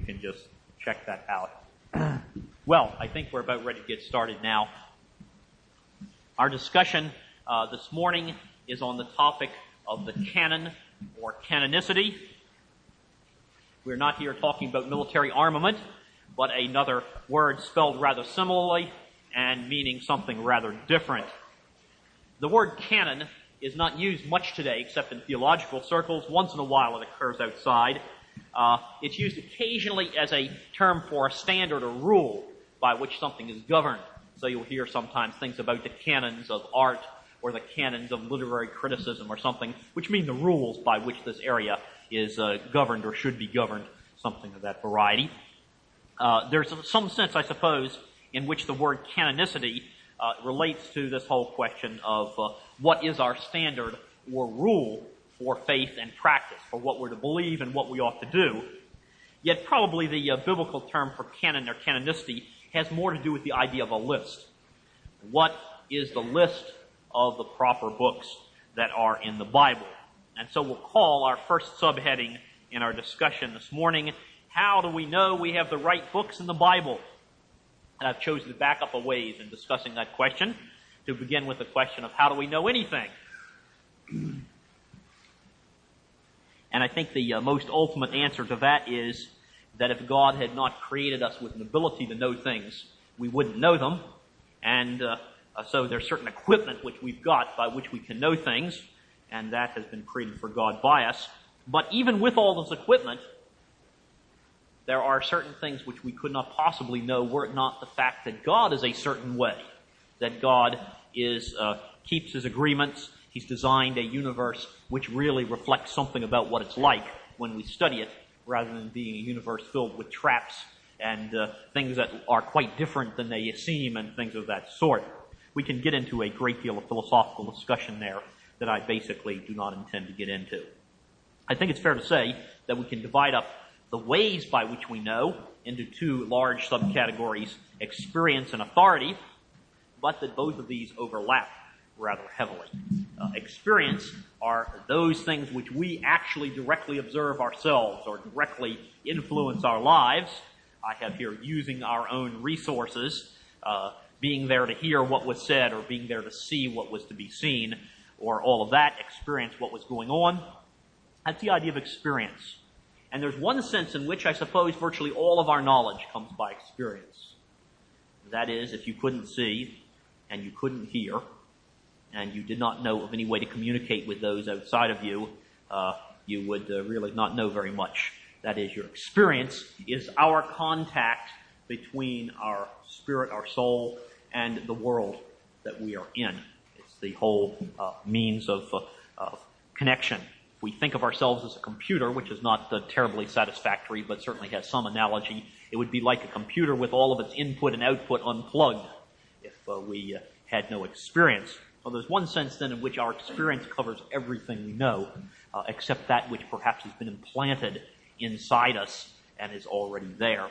can just check that out. Well, I think we're about ready to get started now. Our discussion this morning is on the topic of the canon or canonicity. We're not here talking about military armament, but another word spelled rather similarly and meaning something rather different. The word canon is not used much today except in theological circles. Once in a while it occurs outside. It's used occasionally as a term for a standard or rule by which something is governed. So you'll hear sometimes things about the canons of art or the canons of literary criticism or something, which mean the rules by which this area is governed or should be governed, something of that variety. There's some sense, I suppose, in which the word canonicity relates to this whole question of what is our standard or rule for faith and practice, for what we're to believe and what we ought to do. Yet probably the biblical term for canon or canonicity has more to do with the idea of a list. What is the list of the proper books that are in the Bible? And so we'll call our first subheading in our discussion this morning, how do we know we have the right books in the Bible? And I've chosen to back up a ways in discussing that question to begin with the question of how do we know anything? And I think the most ultimate answer to that is that if God had not created us with an ability to know things, we wouldn't know them. And so there's certain equipment which we've got by which we can know things, and that has been created for God by us. But even with all this equipment, there are certain things which we could not possibly know were it not the fact that God is a certain way, that God keeps his agreements. He's designed a universe which really reflects something about what it's like when we study it, rather than being a universe filled with traps and things that are quite different than they seem and things of that sort. We can get into a great deal of philosophical discussion there that I basically do not intend to get into. I think it's fair to say that we can divide up the ways by which we know into two large subcategories, experience and authority, but that both of these overlap rather heavily. Experience are those things which we actually directly observe ourselves or directly influence our lives. I have here using our own resources, being there to hear what was said or being there to see what was to be seen, or all of that, experience what was going on. That's the idea of experience. And there's one sense in which I suppose virtually all of our knowledge comes by experience. That is, if you couldn't see and you couldn't hear and you did not know of any way to communicate with those outside of you, you would really not know very much. That is, your experience is our contact between our spirit, our soul, and the world that we are in. It's the whole means of connection. If we think of ourselves as a computer, which is not terribly satisfactory, but certainly has some analogy, it would be like a computer with all of its input and output unplugged if we had no experience. So there's one sense then in which our experience covers everything we know, except that which perhaps has been implanted inside us and is already there.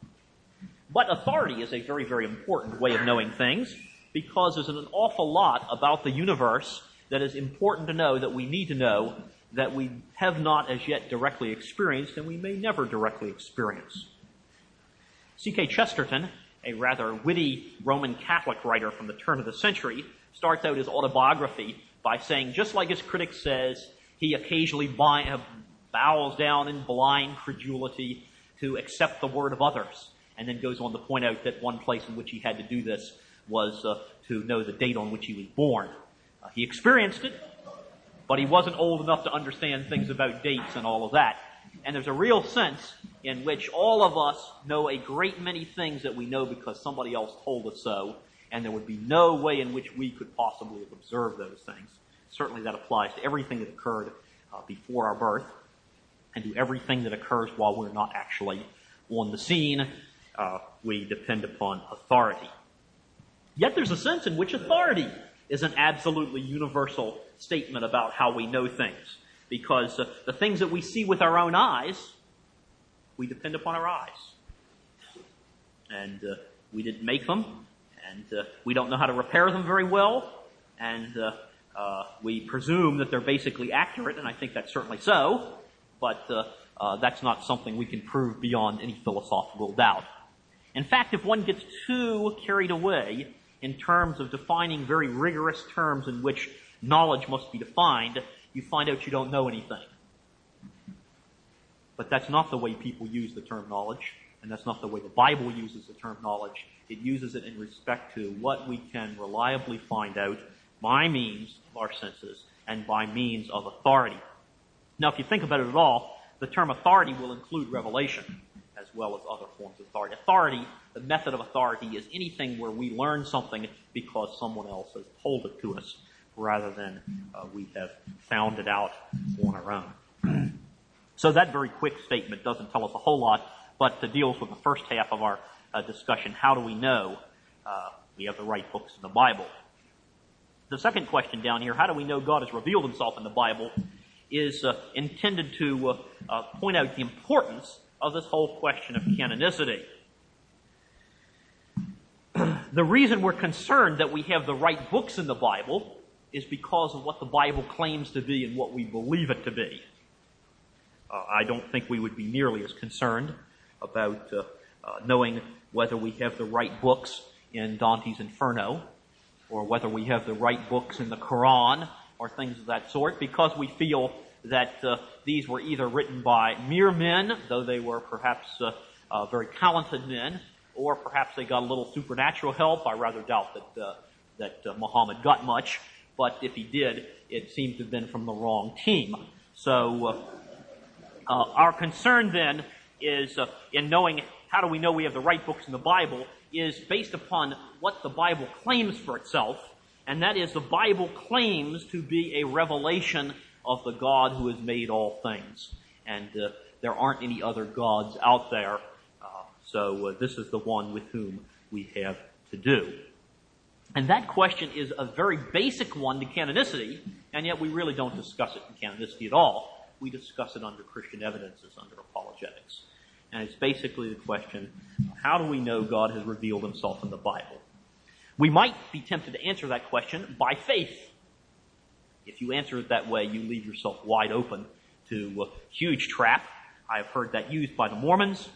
But authority is a very, very important way of knowing things, because there's an awful lot about the universe that is important to know, that we need to know, that we have not as yet directly experienced, and we may never directly experience. G.K. Chesterton, a rather witty Roman Catholic writer from the turn of the century, starts out his autobiography by saying, just like his critic says, he occasionally bows down in blind credulity to accept the word of others, and then goes on to point out that one place in which he had to do this was to know the date on which he was born. He experienced it, but he wasn't old enough to understand things about dates and all of that. And there's a real sense in which all of us know a great many things that we know because somebody else told us so, and there would be no way in which we could possibly have observed those things. Certainly that applies to everything that occurred before our birth, and to everything that occurs while we're not actually on the scene. We depend upon authority. Yet there's a sense in which authority is an absolutely universal statement about how we know things. Because the things that we see with our own eyes, we depend upon our eyes. And we didn't make them, and we don't know how to repair them very well, and we presume that they're basically accurate, and I think that's certainly so, but that's not something we can prove beyond any philosophical doubt. In fact, if one gets too carried away in terms of defining very rigorous terms in which knowledge must be defined, you find out you don't know anything. But that's not the way people use the term knowledge, and that's not the way the Bible uses the term knowledge. It uses it in respect to what we can reliably find out by means of our senses and by means of authority. Now, if you think about it at all, the term authority will include revelation as well as other forms of authority. Authority, the method of authority, is anything where we learn something because someone else has told it to us rather than we have found it out on our own. So that very quick statement doesn't tell us a whole lot, but deals with the first half of our discussion. How do we know we have the right books in the Bible? The second question down here, how do we know God has revealed himself in the Bible, is intended to point out the importance of this whole question of canonicity. The reason we're concerned that we have the right books in the Bible is because of what the Bible claims to be and what we believe it to be. I don't think we would be nearly as concerned about knowing whether we have the right books in Dante's Inferno or whether we have the right books in the Quran or things of that sort, because we feel that these were either written by mere men, though they were perhaps very talented men, or perhaps they got a little supernatural help. I rather doubt that Muhammad got much, but if he did, it seems to have been from the wrong team. So our concern then is in knowing how do we know we have the right books in the Bible is based upon what the Bible claims for itself, and that is the Bible claims to be a revelation of the God who has made all things. And there aren't any other gods out there, so this is the one with whom we have to do. And that question is a very basic one to canonicity, and yet we really don't discuss it in canonicity at all. We discuss it under Christian evidences, under apologetics. And it's basically the question, how do we know God has revealed himself in the Bible? We might be tempted to answer that question by faith. If you answer it that way, you leave yourself wide open to a huge trap. I have heard that used by the Mormons.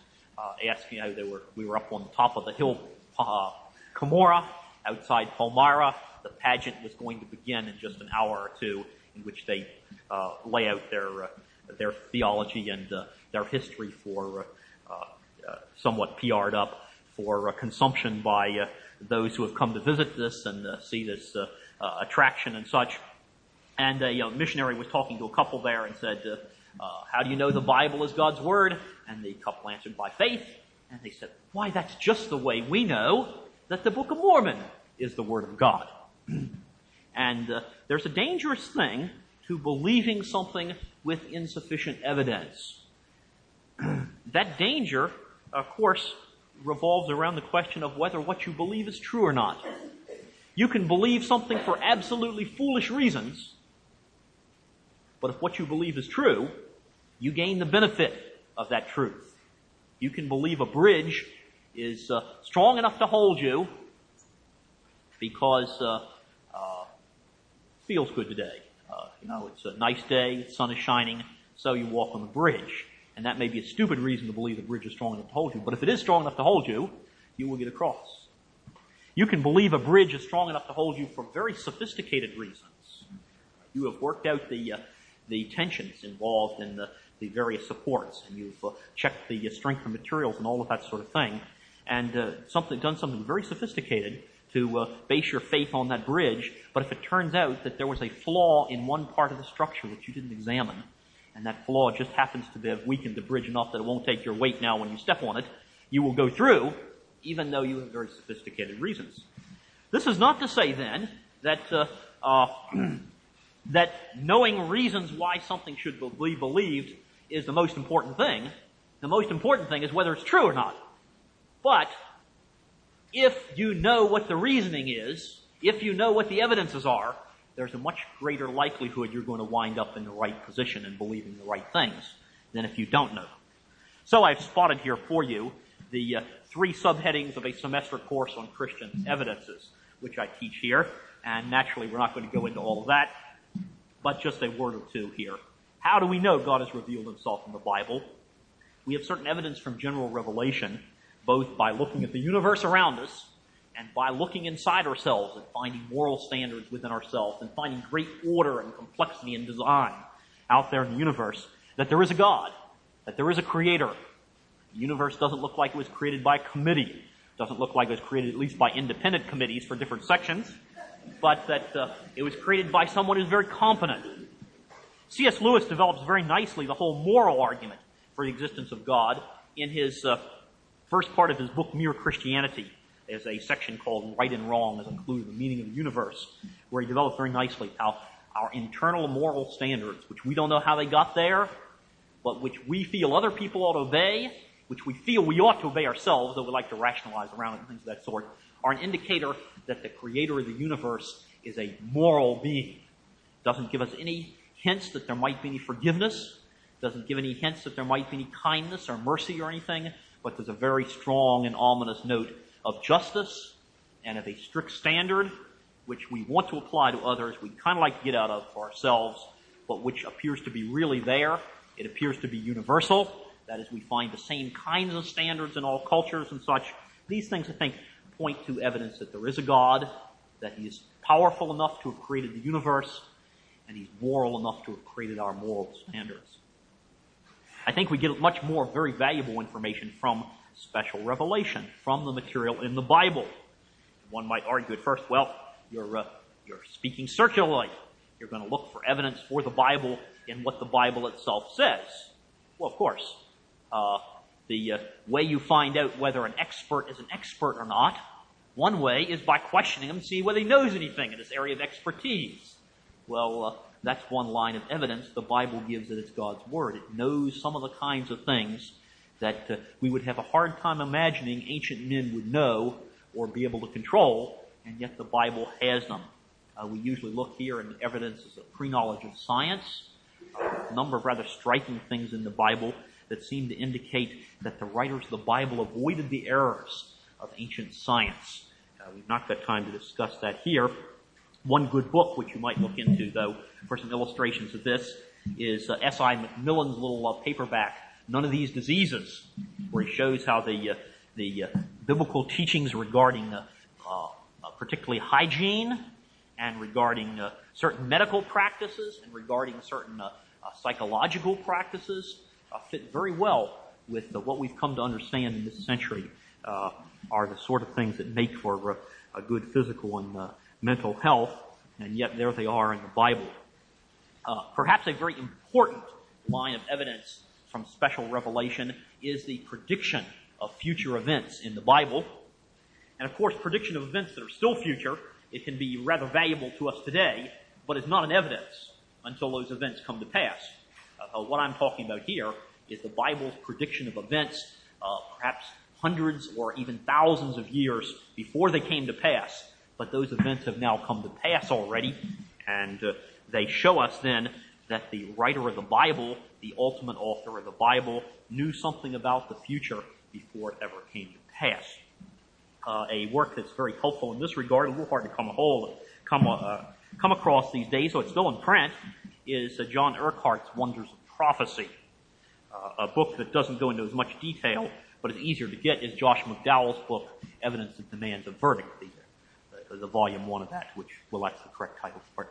We were up on the top of the hill, Cumorah, outside Palmyra. The pageant was going to begin in just an hour or two, in which they lay out their theology and their history for somewhat PR'd up for consumption by those who have come to visit this and see this attraction and such. And a missionary was talking to a couple there and said, how do you know the Bible is God's Word? And the couple answered, by faith. And they said, why, that's just the way we know that the Book of Mormon is the Word of God. And there's a dangerous thing to believing something with insufficient evidence. That danger, of course, revolves around the question of whether what you believe is true or not. You can believe something for absolutely foolish reasons, but if what you believe is true, you gain the benefit of that truth. You can believe a bridge is strong enough to hold you because it feels good today. It's a nice day, the sun is shining, so you walk on the bridge. And that may be a stupid reason to believe the bridge is strong enough to hold you, but if it is strong enough to hold you, you will get across. You can believe a bridge is strong enough to hold you for very sophisticated reasons. You have worked out the tensions involved in the various supports, and you've checked the strength of materials and all of that sort of thing, and done something very sophisticated to base your faith on that bridge. But if it turns out that there was a flaw in one part of the structure that you didn't examine, and that flaw just happens to have weakened the bridge enough that it won't take your weight now when you step on it, you will go through, even though you have very sophisticated reasons. This is not to say, then, that that knowing reasons why something should be believed is the most important thing. The most important thing is whether it's true or not. But if you know what the reasoning is, if you know what the evidences are, there's a much greater likelihood you're going to wind up in the right position and believing the right things than if you don't know. So I've spotted here for you the 3 subheadings of a semester course on Christian evidences, which I teach here. And naturally, we're not going to go into all of that, but just a word or two here. How do we know God has revealed himself in the Bible? We have certain evidence from general revelation, both by looking at the universe around us and by looking inside ourselves and finding moral standards within ourselves and finding great order and complexity and design out there in the universe, that there is a God, that there is a creator. The universe doesn't look like it was created by a committee. It doesn't look like it was created at least by independent committees for different sections, but that it was created by someone who's very competent. C.S. Lewis develops very nicely the whole moral argument for the existence of God in his first part of his book, Mere Christianity. There's a section called Right and Wrong as a clue to the meaning of the universe, where he develops very nicely how our internal moral standards, which we don't know how they got there, but which we feel other people ought to obey, which we feel we ought to obey ourselves, though we like to rationalize around it and things of that sort, are an indicator that the creator of the universe is a moral being. Doesn't give us any hints that there might be any forgiveness, doesn't give any hints that there might be any kindness or mercy or anything, but there's a very strong and ominous note of justice and of a strict standard which we want to apply to others, we kind of like to get out of for ourselves, but which appears to be really there. It appears to be universal. That is, we find the same kinds of standards in all cultures and such. These things, I think, point to evidence that there is a God, that he is powerful enough to have created the universe, and he's moral enough to have created our moral standards. I think we get much more very valuable information from special revelation, from the material in the Bible. One might argue at first, well, you're speaking circularly. You're going to look for evidence for the Bible in what the Bible itself says. Well, of course. The way you find out whether an expert is an expert or not, one way is by questioning him to see whether he knows anything in this area of expertise. Well, that's one line of evidence the Bible gives that it's God's Word. It knows some of the kinds of things that we would have a hard time imagining ancient men would know or be able to control, and yet the Bible has them. We usually look here in evidence as a pre-knowledge of science, a number of rather striking things in the Bible that seem to indicate that the writers of the Bible avoided the errors of ancient science. We've not got time to discuss that here. One good book which you might look into, though, for some illustrations of this is S.I. McMillan's little paperback, None of These Diseases, where he shows how the biblical teachings regarding particularly hygiene and regarding certain medical practices and regarding certain psychological practices fit very well with what we've come to understand in this century are the sort of things that make for a good physical and mental health, and yet there they are in the Bible. Perhaps a very important line of evidence from special revelation is the prediction of future events in the Bible. And of course, prediction of events that are still future, it can be rather valuable to us today, but it's not an evidence until those events come to pass. What I'm talking about here is the Bible's prediction of events, perhaps hundreds or even thousands of years before they came to pass. But those events have now come to pass already, and they show us then that the writer of the Bible, the ultimate author of the Bible, knew something about the future before it ever came to pass. A work that's very helpful in this regard, a little hard to come across these days, so it's still in print, is John Urquhart's Wonders of Prophecy. A book that doesn't go into as much detail, but is easier to get, is Josh McDowell's book, Evidence That Demands a Verdict, the volume 1 of that, which, well, that's the correct title for it.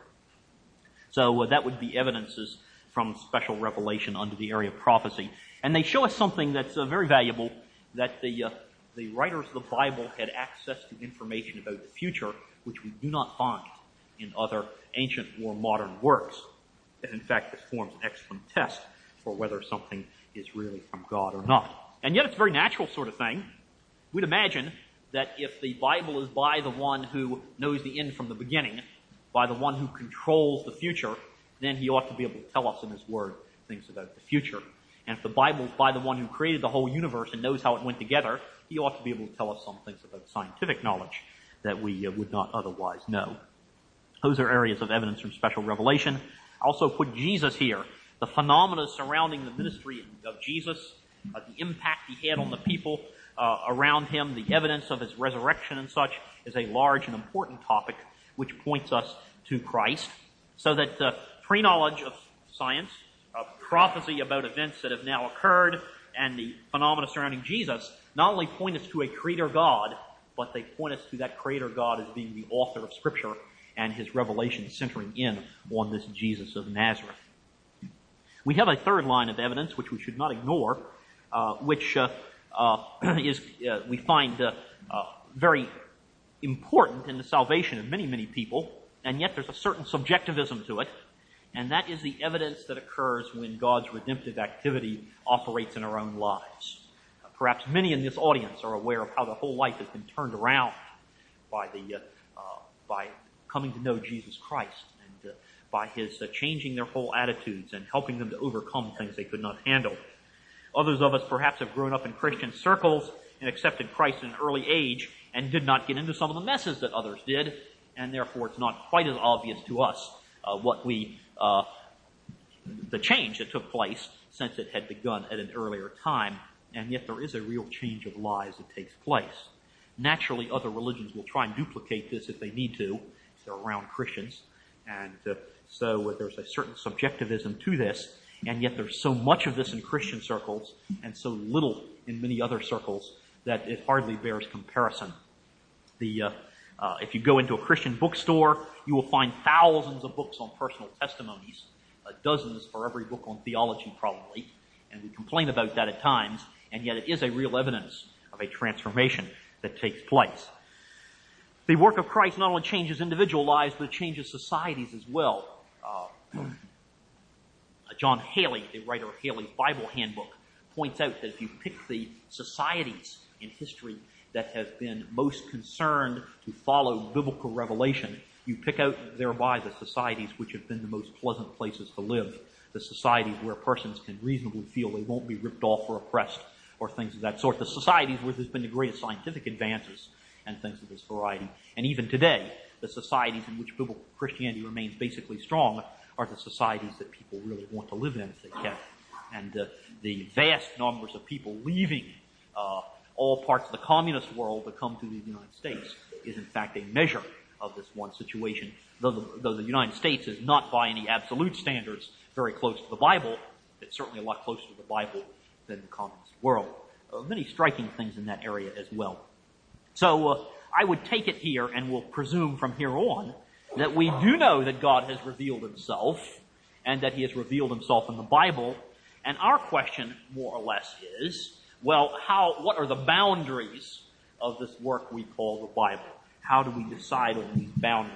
So that would be evidences from special revelation under the area of prophecy. And they show us something that's very valuable, that the writers of the Bible had access to information about the future, which we do not find in other ancient or modern works. And in fact, this forms an excellent test for whether something is really from God or not. And yet it's a very natural sort of thing. We'd imagine that if the Bible is by the one who knows the end from the beginning, by the one who controls the future, then he ought to be able to tell us in his word things about the future. And if the Bible is by the one who created the whole universe and knows how it went together, he ought to be able to tell us some things about scientific knowledge that we would not otherwise know. Those are areas of evidence from special revelation. I also put Jesus here. The phenomena surrounding the ministry of Jesus, the impact he had on the people around him, the evidence of his resurrection and such, is a large and important topic which points us to Christ. So that pre-knowledge of science, prophecy about events that have now occurred, and the phenomena surrounding Jesus not only point us to a creator God, but they point us to that creator God as being the author of Scripture and his revelation centering in on this Jesus of Nazareth. We have a third line of evidence, which we should not ignore, which we find very important in the salvation of many, many people, and yet there's a certain subjectivism to it, and that is the evidence that occurs when God's redemptive activity operates in our own lives. Perhaps many in this audience are aware of how their whole life has been turned around by coming to know Jesus Christ and by his changing their whole attitudes and helping them to overcome things they could not handle. Others of us perhaps have grown up in Christian circles and accepted Christ at an early age and did not get into some of the messes that others did, and therefore it's not quite as obvious to us the change that took place since it had begun at an earlier time. And yet there is a real change of lives that takes place. Naturally, other religions will try and duplicate this if they need to, if they're around Christians. And so there's a certain subjectivism to this, and yet there's so much of this in Christian circles and so little in many other circles that it hardly bears comparison. If you go into a Christian bookstore, you will find thousands of books on personal testimonies, dozens for every book on theology probably, and we complain about that at times, and yet it is a real evidence of a transformation that takes place. The work of Christ not only changes individual lives, but it changes societies as well. John Haley, the writer of Haley's Bible Handbook, points out that if you pick the societies in history that have been most concerned to follow biblical revelation, you pick out thereby the societies which have been the most pleasant places to live, the societies where persons can reasonably feel they won't be ripped off or oppressed or things of that sort, the societies where there's been the greatest scientific advances and things of this variety. And even today, the societies in which biblical Christianity remains basically strong are the societies that people really want to live in if they can. And the vast numbers of people leaving all parts of the communist world to come to the United States is in fact a measure of this one situation. Though the United States is not by any absolute standards very close to the Bible, it's certainly a lot closer to the Bible than the communist world. Many striking things in that area as well. So I would take it here and will presume from here on that we do know that God has revealed himself and that he has revealed himself in the Bible. And our question, more or less, is, well, what are the boundaries of this work we call the Bible? How do we decide on these boundaries?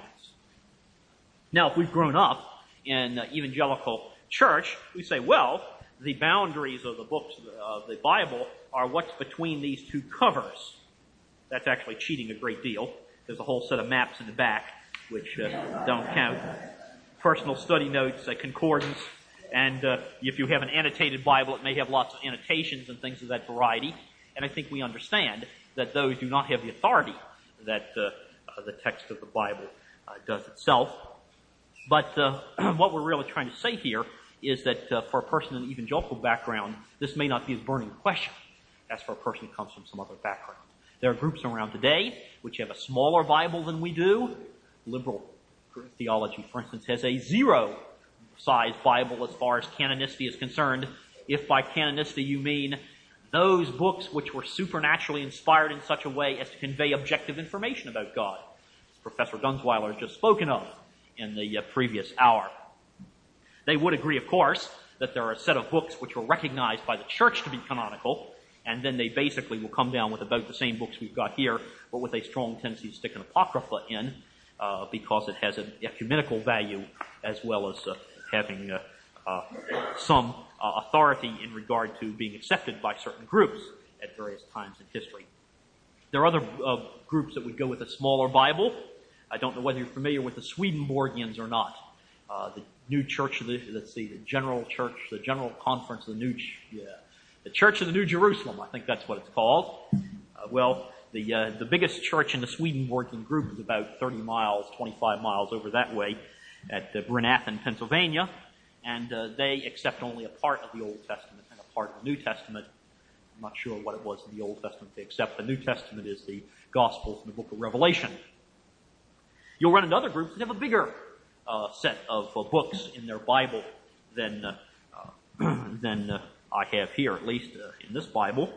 Now, if we've grown up in evangelical church, we say, well, the boundaries of the books of the Bible are what's between these two covers. That's actually cheating a great deal. There's a whole set of maps in the back which don't count. Personal study notes, concordance, and if you have an annotated Bible, it may have lots of annotations and things of that variety. And I think we understand that those do not have the authority that the text of the Bible does itself. But what we're really trying to say here is that for a person in an evangelical background, this may not be as burning a question as for a person who comes from some other background. There are groups around today which have a smaller Bible than we do. Liberal theology, for instance, has a zero-size Bible as far as canonicity is concerned. If by canonicity you mean those books which were supernaturally inspired in such a way as to convey objective information about God, as Professor Dunsweiler has just spoken of in the previous hour. They would agree, of course, that there are a set of books which were recognized by the church to be canonical, and then they basically will come down with about the same books we've got here, but with a strong tendency to stick an apocrypha in, because it has an ecumenical value as well as having some authority in regard to being accepted by certain groups at various times in history. There are other groups that would go with a smaller Bible. I don't know whether you're familiar with the Swedenborgians or not. The New Church of the General Church, the General Conference of the the Church of the New Jerusalem, I think that's what it's called. The biggest church in the Swedenborgian group is about 30 miles, 25 miles over that way at Bryn Athyn, Pennsylvania, and they accept only a part of the Old Testament and a part of the New Testament. I'm not sure what it was in the Old Testament they accept. The New Testament is the Gospels and the Book of Revelation. You'll run into other groups that have a bigger set of books in their Bible than I have here, at least in this Bible.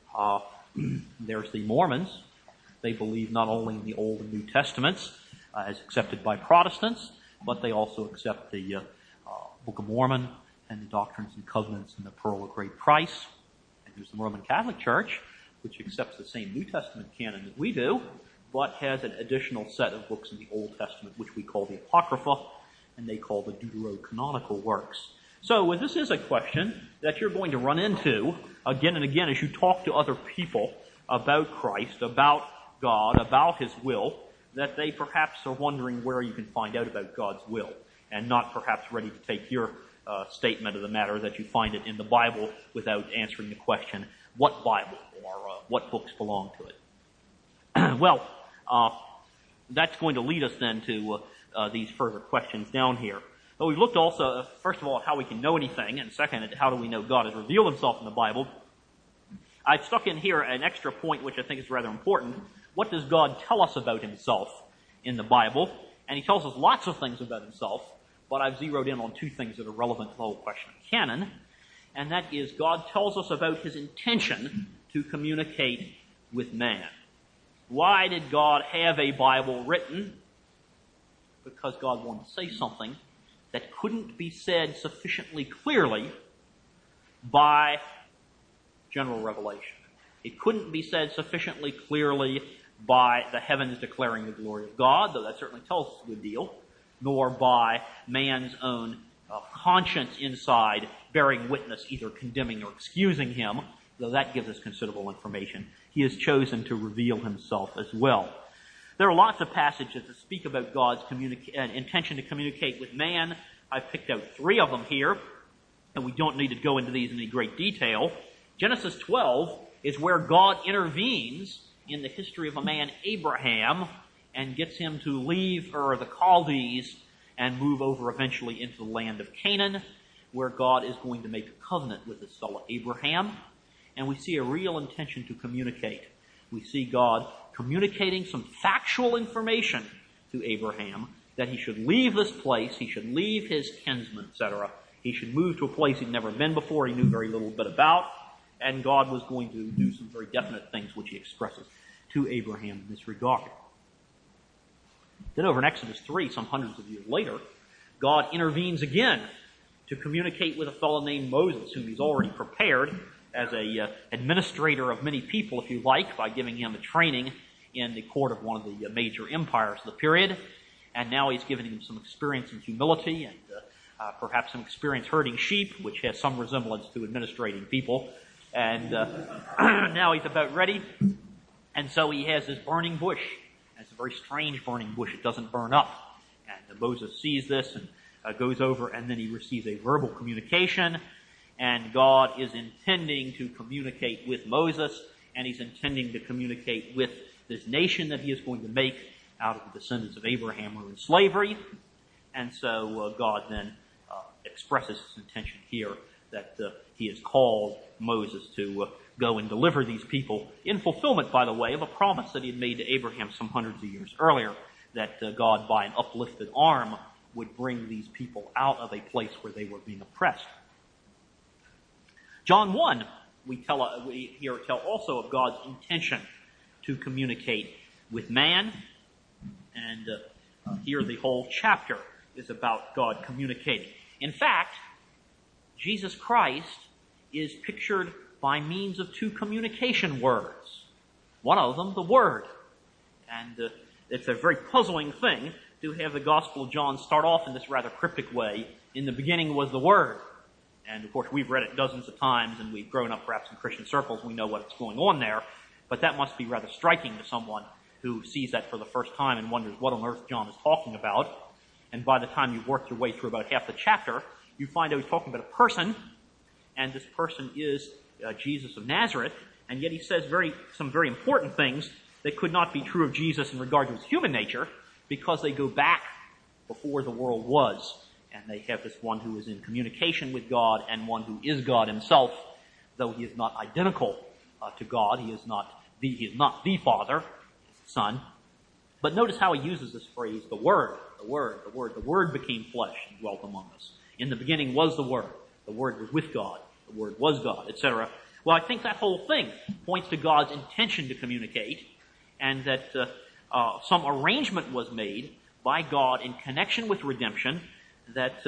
There's the Mormons. They believe not only in the Old and New Testaments as accepted by Protestants, but they also accept the Book of Mormon and the Doctrines and Covenants and the Pearl of Great Price. And there's the Roman Catholic Church, which accepts the same New Testament canon that we do, but has an additional set of books in the Old Testament, which we call the Apocrypha, and they call the Deuterocanonical works. So this is a question that you're going to run into again and again as you talk to other people about Christ, about God, about His will, that they perhaps are wondering where you can find out about God's will, and not perhaps ready to take your statement of the matter that you find it in the Bible without answering the question, what Bible or what books belong to it? Well, that's going to lead us then to these further questions down here. But we've looked also, first of all, at how we can know anything, and second, at how do we know God has revealed Himself in the Bible. I've stuck in here an extra point which I think is rather important. What does God tell us about Himself in the Bible? And He tells us lots of things about Himself, but I've zeroed in on two things that are relevant to the whole question of canon, and that is God tells us about His intention to communicate with man. Why did God have a Bible written? Because God wanted to say something that couldn't be said sufficiently clearly by general revelation. It couldn't be said sufficiently clearly by the heavens declaring the glory of God, though that certainly tells us a good deal, nor by man's own conscience inside bearing witness, either condemning or excusing him, though that gives us considerable information. He has chosen to reveal Himself as well. There are lots of passages that speak about God's intention to communicate with man. I've picked out 3 of them here, and we don't need to go into these in any great detail. Genesis 12 is where God intervenes in the history of a man, Abraham, and gets him to leave Ur the Chaldees and move over eventually into the land of Canaan, where God is going to make a covenant with his fellow Abraham. And we see a real intention to communicate. We see God communicating some factual information to Abraham that he should leave this place, he should leave his kinsmen, etc. He should move to a place he'd never been before, he knew very little bit about, and God was going to do some very definite things which He expresses to Abraham in this regard. Then over in Exodus 3, some hundreds of years later, God intervenes again to communicate with a fellow named Moses, whom He's already prepared as a administrator of many people, if you like, by giving him a training in the court of one of the major empires of the period. And now He's giving him some experience in humility and perhaps some experience herding sheep, which has some resemblance to administrating people. And now he's about ready. And so he has this burning bush. And it's a very strange burning bush. It doesn't burn up. And Moses sees this and goes over, and then he receives a verbal communication. And God is intending to communicate with Moses, and He's intending to communicate with this nation that He is going to make out of the descendants of Abraham who are in slavery. And so God then expresses His intention here that He has called Moses to go and deliver these people in fulfillment, by the way, of a promise that He had made to Abraham some hundreds of years earlier, that God, by an uplifted arm, would bring these people out of a place where they were being oppressed. John 1, we here tell also of God's intention to communicate with man, and here the whole chapter is about God communicating. In fact, Jesus Christ is pictured by means of 2 communication words. One of them, the Word. And it's a very puzzling thing to have the Gospel of John start off in this rather cryptic way. In the beginning was the Word. And of course we've read it dozens of times, and we've grown up perhaps in Christian circles. We know what's going on there. But that must be rather striking to someone who sees that for the first time and wonders what on earth John is talking about. And by the time you've worked your way through about half the chapter, you find out he's talking about a person, and this person is Jesus of Nazareth, and yet he says some very important things that could not be true of Jesus in regard to his human nature, because they go back before the world was. And they have this one who is in communication with God and one who is God Himself, though He is not identical to God. He is not the Father, the Son. But notice how He uses this phrase, the Word, the Word, the Word. The Word became flesh and dwelt among us. In the beginning was the Word. The Word was with God, The Word was God, etc. Well, I think that whole thing points to God's intention to communicate, and that some arrangement was made by God in connection with redemption that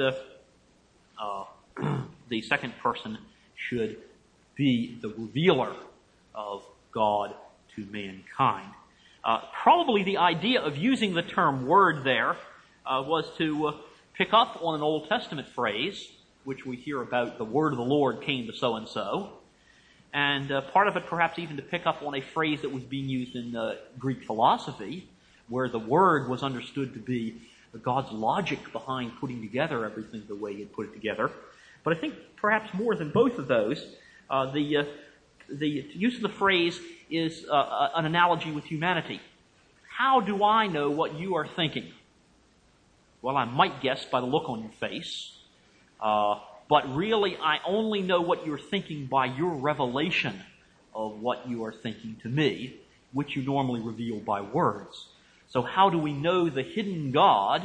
the second person should be the revealer of God to mankind. Probably the idea of using the term word there was to pick up on an Old Testament phrase, which we hear about, the word of the Lord came to so-and-so, and part of it perhaps even to pick up on a phrase that was being used in Greek philosophy, where the word was understood to be God's logic behind putting together everything the way he had put it together. But I think perhaps more than both of those, the use of the phrase is an analogy with humanity. How do I know what you are thinking? Well, I might guess by the look on your face, but really I only know what you're thinking by your revelation of what you are thinking to me, which you normally reveal by words. So how do we know the hidden God?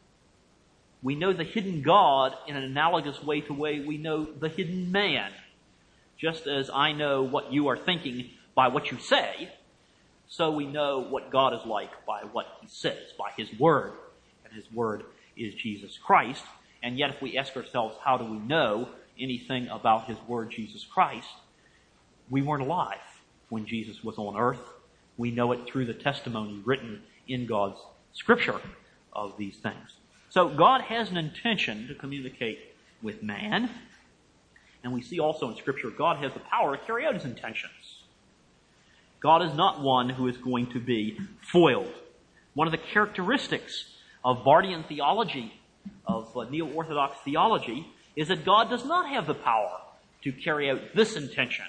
We know the hidden God in an analogous way to the way we know the hidden man. Just as I know what you are thinking by what you say, so we know what God is like by what he says, by his word. And his word is Jesus Christ. And yet if we ask ourselves, how do we know anything about his word, Jesus Christ? We weren't alive when Jesus was on earth. We know it through the testimony written in God's scripture of these things. So God has an intention to communicate with man. And we see also in Scripture, God has the power to carry out his intentions. God is not one who is going to be foiled. One of the characteristics of Bardian theology, of neo-Orthodox theology, is that God does not have the power to carry out this intention.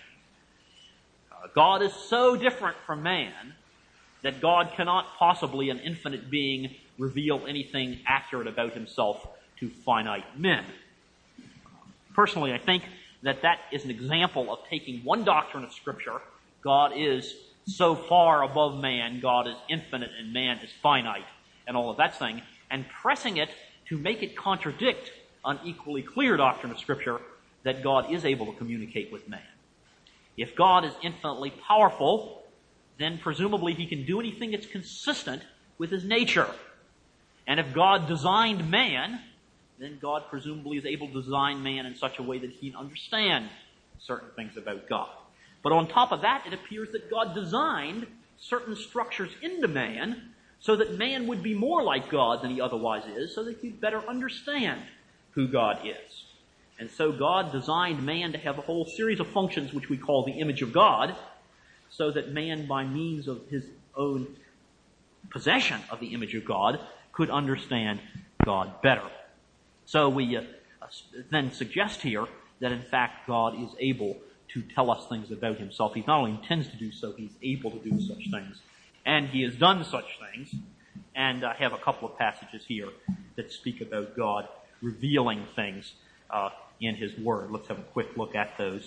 God is so different from man that God cannot possibly, an infinite being, reveal anything accurate about himself to finite men. Personally, I think that is an example of taking one doctrine of Scripture, God is so far above man, God is infinite and man is finite, and all of that thing, and pressing it to make it contradict an equally clear doctrine of Scripture that God is able to communicate with man. If God is infinitely powerful, then presumably he can do anything that's consistent with his nature. And if God designed man, then God presumably is able to design man in such a way that he can understand certain things about God. But on top of that, it appears that God designed certain structures into man so that man would be more like God than he otherwise is, so that he'd better understand who God is. And so God designed man to have a whole series of functions which we call the image of God, so that man, by means of his own possession of the image of God, could understand God better. So we then suggest here that in fact God is able to tell us things about himself. He not only intends to do so, he's able to do such things. And he has done such things. And I have a couple of passages here that speak about God revealing things in his word. Let's have a quick look at those.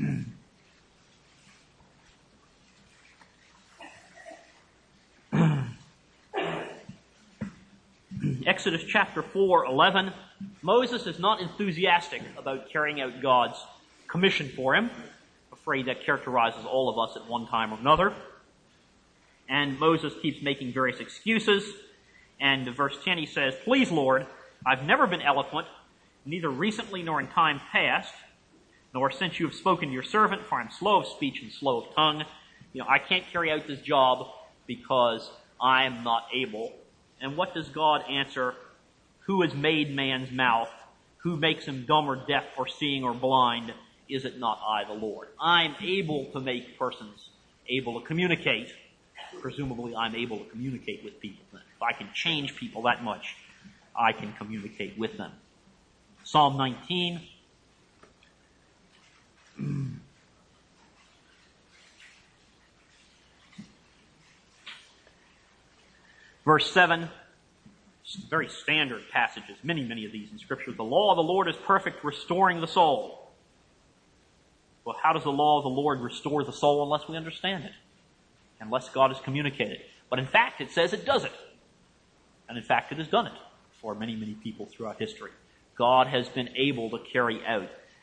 Exodus chapter 4:11. Moses is not enthusiastic about carrying out God's commission for him. I'm afraid that characterizes all of us at one time or another. And Moses keeps making various excuses. And in verse 10 he says, "Please, Lord, I've never been eloquent, neither recently nor in time past, nor since you have spoken to your servant, for I'm slow of speech and slow of tongue. I can't carry out this job because I am not able." And what does God answer? Who has made man's mouth? Who makes him dumb or deaf or seeing or blind? Is it not I, the Lord? I'm able to make persons able to communicate. Presumably I'm able to communicate with people then. If I can change people that much, I can communicate with them. Psalm 19. Verse 7, very standard passages, many of these in Scripture. The law of the Lord is perfect, restoring the soul. Well, how does the law of the Lord restore the soul unless we understand it? Unless God has communicated. But in fact, it says it does it. And in fact, it has done it for many people throughout history. God has been able to carry out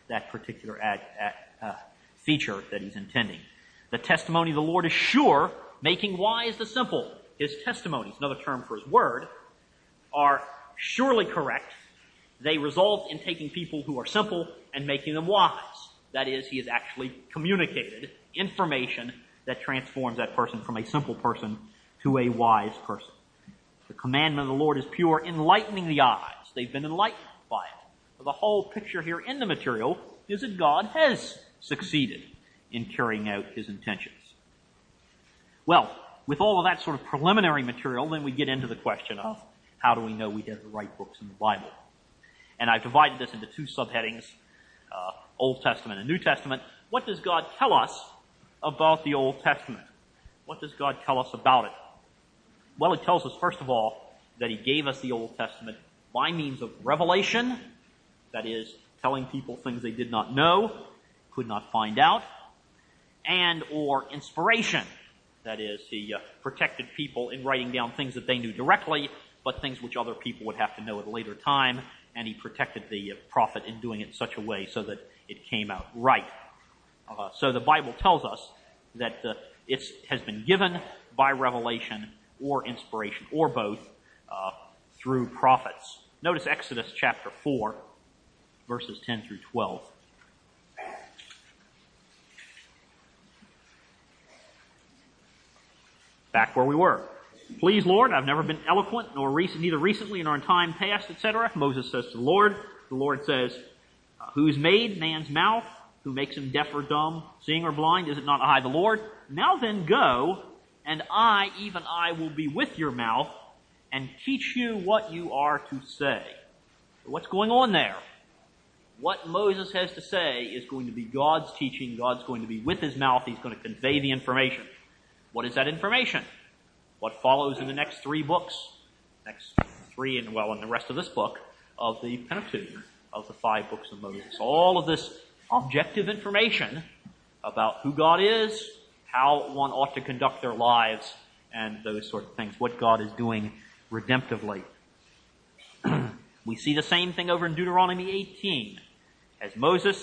that particular feature that he's intending. The testimony of the Lord is sure, making wise the simple. His testimonies, another term for his word, are surely correct. They result in taking people who are simple and making them wise. That is, he has actually communicated information that transforms that person from a simple person to a wise person. The commandment of the Lord is pure, enlightening the eyes. They've been enlightened by it. The whole picture here in the material is that God has succeeded in carrying out his intentions. Well, with all of that sort of preliminary material, then we get into the question of how do we know we have the right books in the Bible? And I've divided this into two subheadings, Old Testament and New Testament. What does God tell us about the Old Testament? What does God tell us about it? Well, he tells us, first of all, that he gave us the Old Testament by means of revelation, that is, telling people things they did not know, could not find out, and or inspiration, that is, he protected people in writing down things that they knew directly, but things which other people would have to know at a later time, and he protected the prophet in doing it in such a way so that it came out right. So the Bible tells us that it has been given by revelation or inspiration, or both, through prophets. Notice Exodus chapter 4, verses 10 through 12. Back where we were. Please, Lord, I've never been eloquent, neither recently nor in time past, etc. Moses says to the Lord says, who's made man's mouth, who makes him deaf or dumb, seeing or blind? Is it not I, the Lord? Now then go, and I, even I, will be with your mouth, and teach you what you are to say. So what's going on there? What Moses has to say is going to be God's teaching. God's going to be with his mouth. He's going to convey the information. What is that information? What follows in the next three books, in the rest of this book of the Pentateuch, of the 5 books of Moses. All of this objective information about who God is, how one ought to conduct their lives, and those sort of things, what God is doing redemptively. We see the same thing over in Deuteronomy 18. As Moses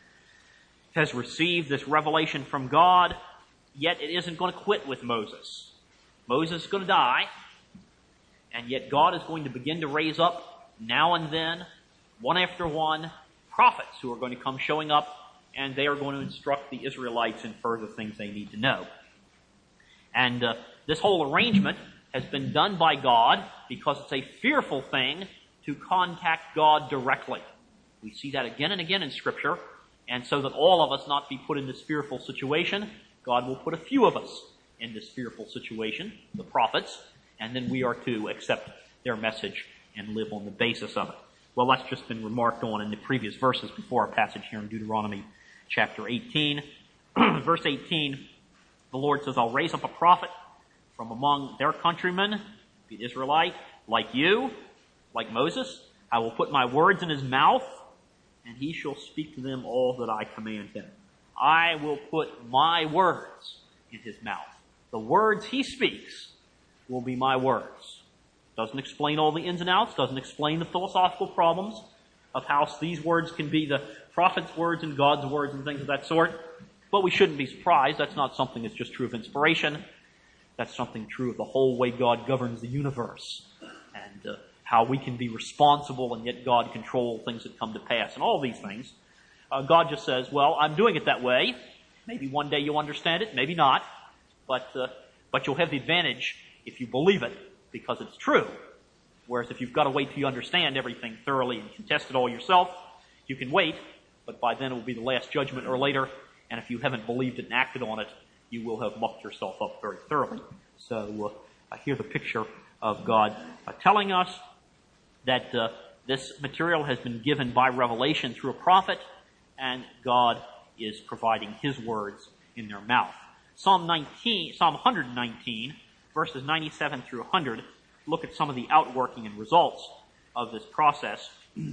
has received this revelation from God, yet it isn't going to quit with Moses. Moses is going to die, and yet God is going to begin to raise up now and then, one after one, prophets who are going to come showing up, and they are going to instruct the Israelites in further things they need to know. And this whole arrangement has been done by God because it's a fearful thing to contact God directly. We see that again and again in Scripture, and so that all of us not be put in this fearful situation, God will put a few of us in this fearful situation, the prophets, and then we are to accept their message and live on the basis of it. Well, that's just been remarked on in the previous verses before our passage here in Deuteronomy chapter 18. Verse 18, the Lord says, I'll raise up a prophet from among their countrymen, be an Israelite, like you, like Moses. I will put my words in his mouth, and he shall speak to them all that I command him. I will put my words in his mouth. The words he speaks will be my words. Doesn't explain all the ins and outs, doesn't explain the philosophical problems of how these words can be the prophet's words and God's words and things of that sort. But we shouldn't be surprised. That's not something that's just true of inspiration. That's something true of the whole way God governs the universe, and how we can be responsible and yet God control things that come to pass and all these things. God just says, well, I'm doing it that way. Maybe one day you'll understand it, maybe not. But you'll have the advantage if you believe it, because it's true. Whereas if you've got to wait till you understand everything thoroughly and can test it all yourself, you can wait, but by then it will be the last judgment or later, and if you haven't believed it and acted on it, you will have mucked yourself up very thoroughly. So I hear the picture of God telling us that this material has been given by revelation through a prophet, and God is providing his words in their mouth. Psalm 119, verses 97 through 100, look at some of the outworking and results of this process.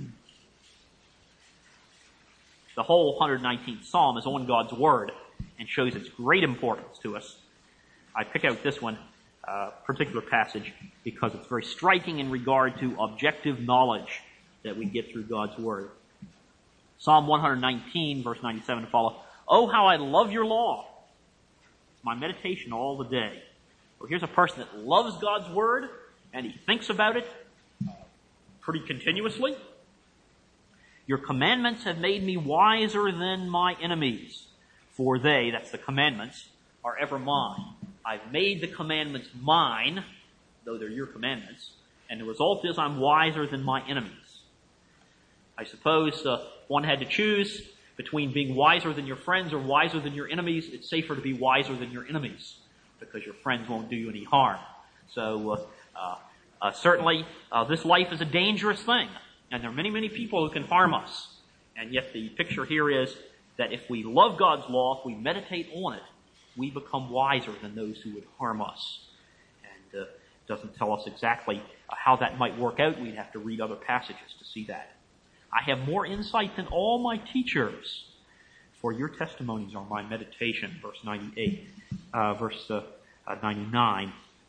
The whole 119th Psalm is on God's Word and shows its great importance to us. I pick out this one, particular passage, because it's very striking in regard to objective knowledge that we get through God's Word. Psalm 119, verse 97 to follow. Oh, how I love your law. It's my meditation all the day. Well, here's a person that loves God's word, and he thinks about it pretty continuously. Your commandments have made me wiser than my enemies, for they, that's the commandments, are ever mine. I've made the commandments mine, though they're your commandments, and the result is I'm wiser than my enemies. I suppose one had to choose between being wiser than your friends or wiser than your enemies. It's safer to be wiser than your enemies, because your friends won't do you any harm. So certainly this life is a dangerous thing, and there are many, many people who can harm us. And yet the picture here is that if we love God's law, if we meditate on it, we become wiser than those who would harm us. And it doesn't tell us exactly how that might work out. We'd have to read other passages to see that. I have more insight than all my teachers, for your testimonies are my meditation, verse 98. Verse 99.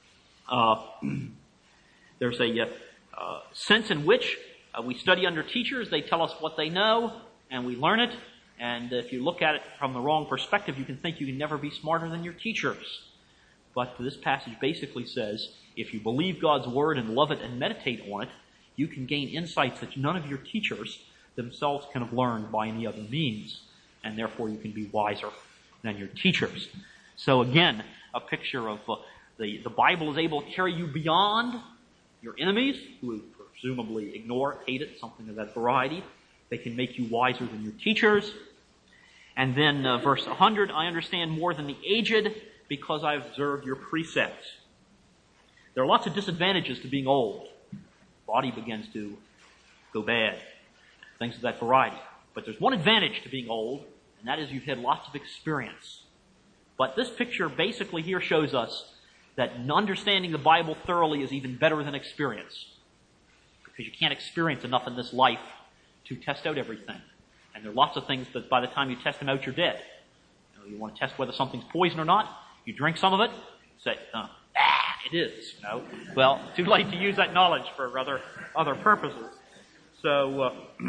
There's a sense in which we study under teachers. They tell us what they know, and we learn it. And if you look at it from the wrong perspective, you can think you can never be smarter than your teachers. But this passage basically says, if you believe God's word and love it and meditate on it, you can gain insights that none of your teachers themselves can have learned by any other means. And therefore you can be wiser than your teachers. So again, a picture of the Bible is able to carry you beyond your enemies, who presumably ignore it, hate it, something of that variety. They can make you wiser than your teachers. And then verse 100, I understand more than the aged because I observe your precepts. There are lots of disadvantages to being old. Body begins to go bad, things of that variety. But there's one advantage to being old, and that is you've had lots of experience. But this picture basically here shows us that understanding the Bible thoroughly is even better than experience. Because you can't experience enough in this life to test out everything. And there are lots of things that by the time you test them out, you're dead. You want to test whether something's poison or not, you drink some of it, say, it is. Well, too late to use that knowledge for other purposes. So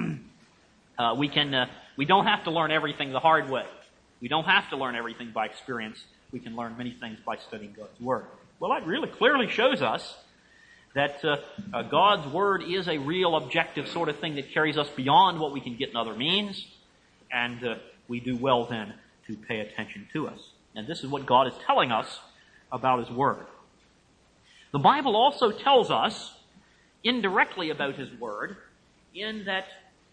we don't have to learn everything the hard way. We don't have to learn everything by experience. We can learn many things by studying God's Word. Well, that really clearly shows us that God's Word is a real objective sort of thing that carries us beyond what we can get in other means, and we do well then to pay attention to us. And this is what God is telling us about His Word. The Bible also tells us indirectly about His Word in that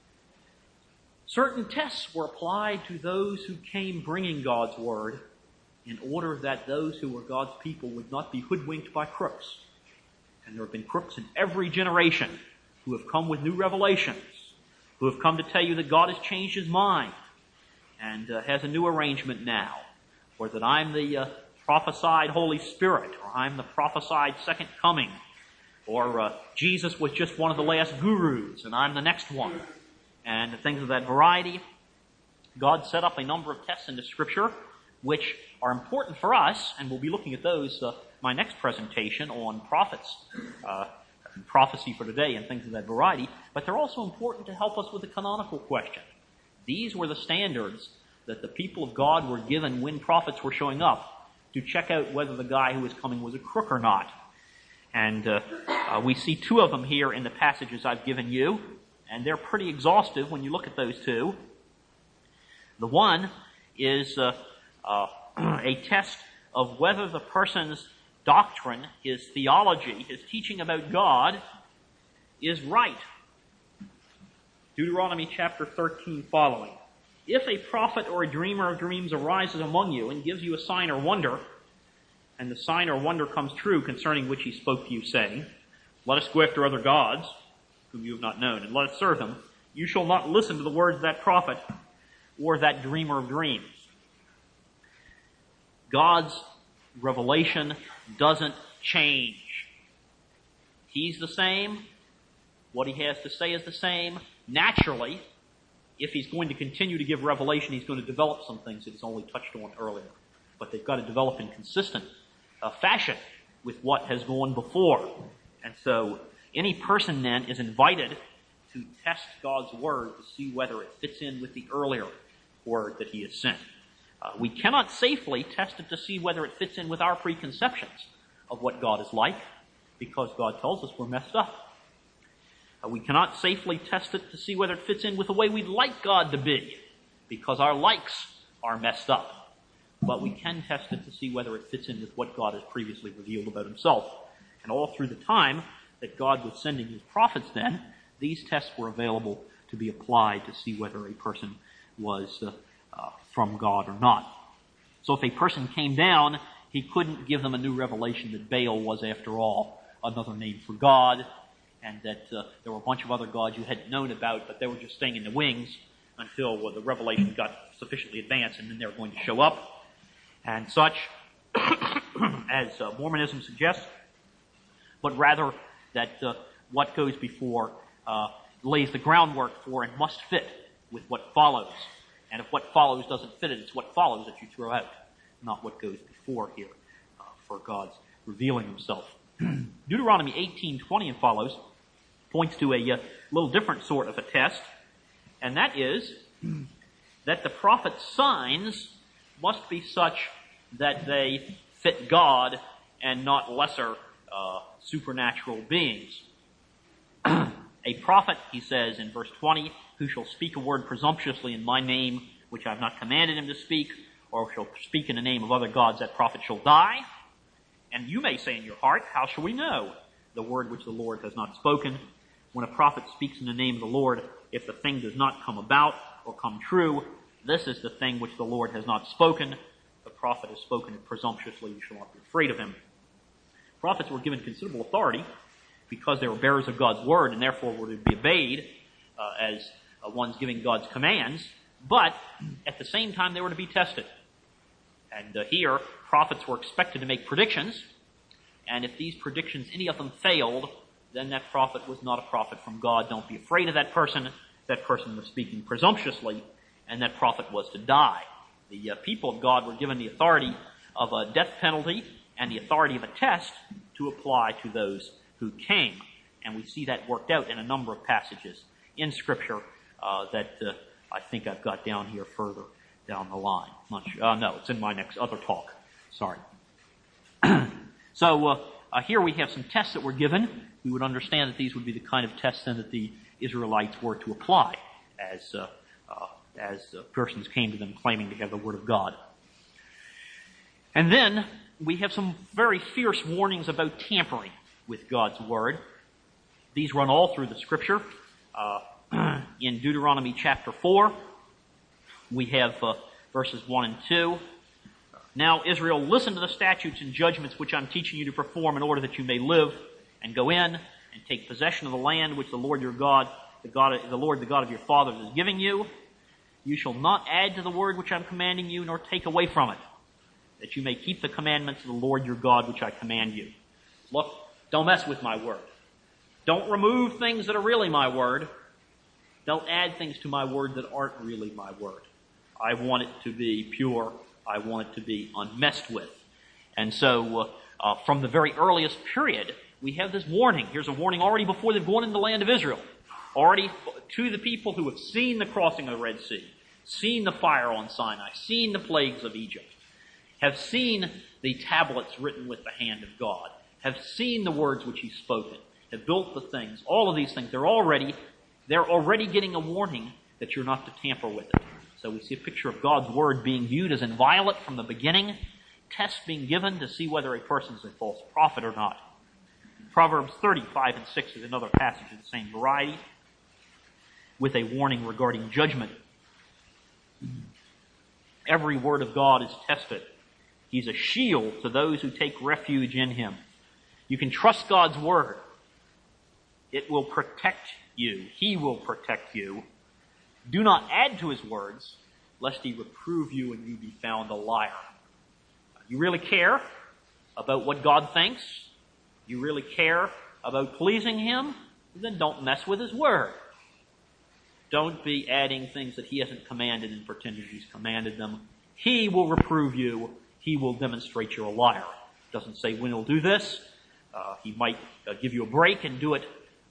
certain tests were applied to those who came bringing God's Word in order that those who were God's people would not be hoodwinked by crooks. And there have been crooks in every generation who have come with new revelations, who have come to tell you that God has changed His mind and has a new arrangement now, or that I'm the prophesied Holy Spirit, or I'm the prophesied second coming, or Jesus was just one of the last gurus and I'm the next one, and things of that variety. God set up a number of tests in the Scripture which are important for us, and we'll be looking at those my next presentation on prophets, prophecy for today and things of that variety, but they're also important to help us with the canonical question. These were the standards that the people of God were given when prophets were showing up to check out whether the guy who was coming was a crook or not. And we see two of them here in the passages I've given you, and they're pretty exhaustive when you look at those two. The one is a test of whether the person's doctrine, his theology, his teaching about God is right. Deuteronomy chapter 13 following. If a prophet or a dreamer of dreams arises among you and gives you a sign or wonder, and the sign or wonder comes true concerning which he spoke to you, saying, let us go after other gods, whom you have not known, and let us serve them, you shall not listen to the words of that prophet or that dreamer of dreams. God's revelation doesn't change. He's the same. What He has to say is the same. Naturally, if He's going to continue to give revelation, He's going to develop some things that He's only touched on earlier. But they've got to develop in consistent fashion with what has gone before. And so any person then is invited to test God's word to see whether it fits in with the earlier word that he has sent. We cannot safely test it to see whether it fits in with our preconceptions of what God is like, because God tells us we're messed up. We cannot safely test it to see whether it fits in with the way we'd like God to be, because our likes are messed up. But we can test it to see whether it fits in with what God has previously revealed about himself. And all through the time that God was sending his prophets then, these tests were available to be applied to see whether a person was from God or not. So if a person came down, he couldn't give them a new revelation that Baal was, after all, another name for God, and that there were a bunch of other gods you hadn't known about, but they were just staying in the wings until the revelation got sufficiently advanced, and then they were going to show up, and such, as Mormonism suggests, but rather that what goes before lays the groundwork for and must fit with what follows. And if what follows doesn't fit it, it's what follows that you throw out, not what goes before here for God's revealing himself. Deuteronomy 18:20 and follows points to a little different sort of a test, and that is that the prophet's signs must be such that they fit God and not lesser supernatural beings. A prophet, he says in verse 20, who shall speak a word presumptuously in my name, which I have not commanded him to speak, or shall speak in the name of other gods, that prophet shall die. And you may say in your heart, how shall we know the word which the Lord has not spoken? When a prophet speaks in the name of the Lord, if the thing does not come about or come true, this is the thing which the Lord has not spoken. The prophet has spoken it presumptuously, you shall not be afraid of him. Prophets were given considerable authority because they were bearers of God's word and therefore were to be obeyed as ones giving God's commands, but at the same time they were to be tested. And here, prophets were expected to make predictions, and if these predictions, any of them failed, then that prophet was not a prophet from God. Don't be afraid of that person. That person was speaking presumptuously, and that prophet was to die. The people of God were given the authority of a death penalty and the authority of a test to apply to those who came. And we see that worked out in a number of passages in Scripture that I think I've got down here further down the line. No, it's in my next other talk. Sorry. So here we have some tests that were given. We would understand that these would be the kind of tests then that the Israelites were to apply as persons came to them claiming to have the Word of God. And then we have some very fierce warnings about tampering with God's Word. These run all through the Scripture. In Deuteronomy chapter 4, we have verses 1 and 2. Now, Israel, listen to the statutes and judgments which I'm teaching you to perform in order that you may live and go in and take possession of the land which the Lord your God, the Lord the God of your fathers is giving you. You shall not add to the word which I'm commanding you, nor take away from it, that you may keep the commandments of the Lord your God which I command you. Look, don't mess with my word. Don't remove things that are really my word. Don't add things to my word that aren't really my word. I want it to be pure. I want it to be unmessed with. And so, from the very earliest period, we have this warning. Here's a warning already before they've gone into the land of Israel. Already to the people who have seen the crossing of the Red Sea, seen the fire on Sinai, seen the plagues of Egypt, have seen the tablets written with the hand of God, have seen the words which he's spoken, have built the things, all of these things. They're already getting a warning that you're not to tamper with it. So we see a picture of God's word being viewed as inviolate from the beginning, tests being given to see whether a person is a false prophet or not. Proverbs 35 and 6 is another passage of the same variety, with a warning regarding judgment. Every word of God is tested. He's a shield to those who take refuge in him. You can trust God's word. It will protect you. He will protect you. Do not add to his words, lest he reprove you and you be found a liar. You really care about what God thinks? You really care about pleasing him? Then don't mess with his word. Don't be adding things that he hasn't commanded and pretending he's commanded them. He will reprove you. He will demonstrate you're a liar. Doesn't say when he'll do this. He might give you a break and do it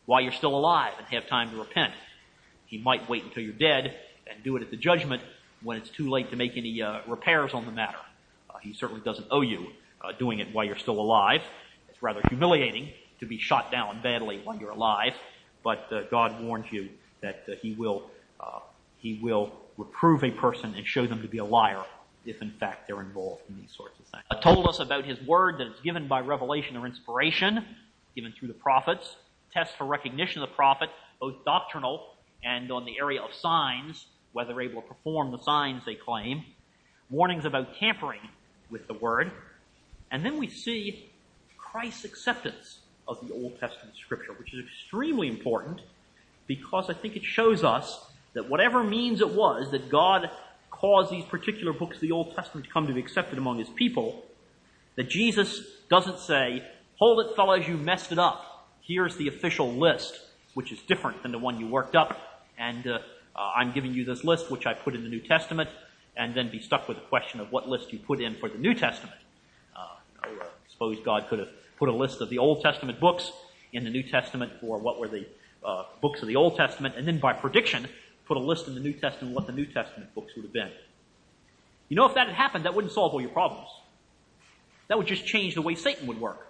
while you're still alive and have time to repent. He might wait until you're dead and do it at the judgment when it's too late to make any repairs on the matter. He certainly doesn't owe you doing it while you're still alive. It's rather humiliating to be shot down badly while you're alive, but God warns you that He will reprove a person and show them to be a liar if in fact they're involved in these sorts of things. Told us about His Word, that it's given by revelation or inspiration, given through the prophets. Tests for recognition of the prophet, both doctrinal and on the area of signs, whether they're able to perform the signs they claim. Warnings about tampering with the Word. And then we see Christ's acceptance of the Old Testament Scripture, which is extremely important because I think it shows us that whatever means it was that God caused these particular books of the Old Testament to come to be accepted among His people, that Jesus doesn't say, "Hold it, fellows, you messed it up. Here's the official list," which is different than the one you worked up, and I'm giving you this list which I put in the New Testament, and then be stuck with the question of what list you put in for the New Testament. Suppose God could have put a list of the Old Testament books in the New Testament for what were the books of the Old Testament, and then by prediction put a list in the New Testament of what the New Testament books would have been. You know, if that had happened, that wouldn't solve all your problems. That would just change the way Satan would work.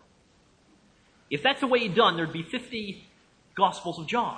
If that's the way he'd done, there'd be 50 Gospels of John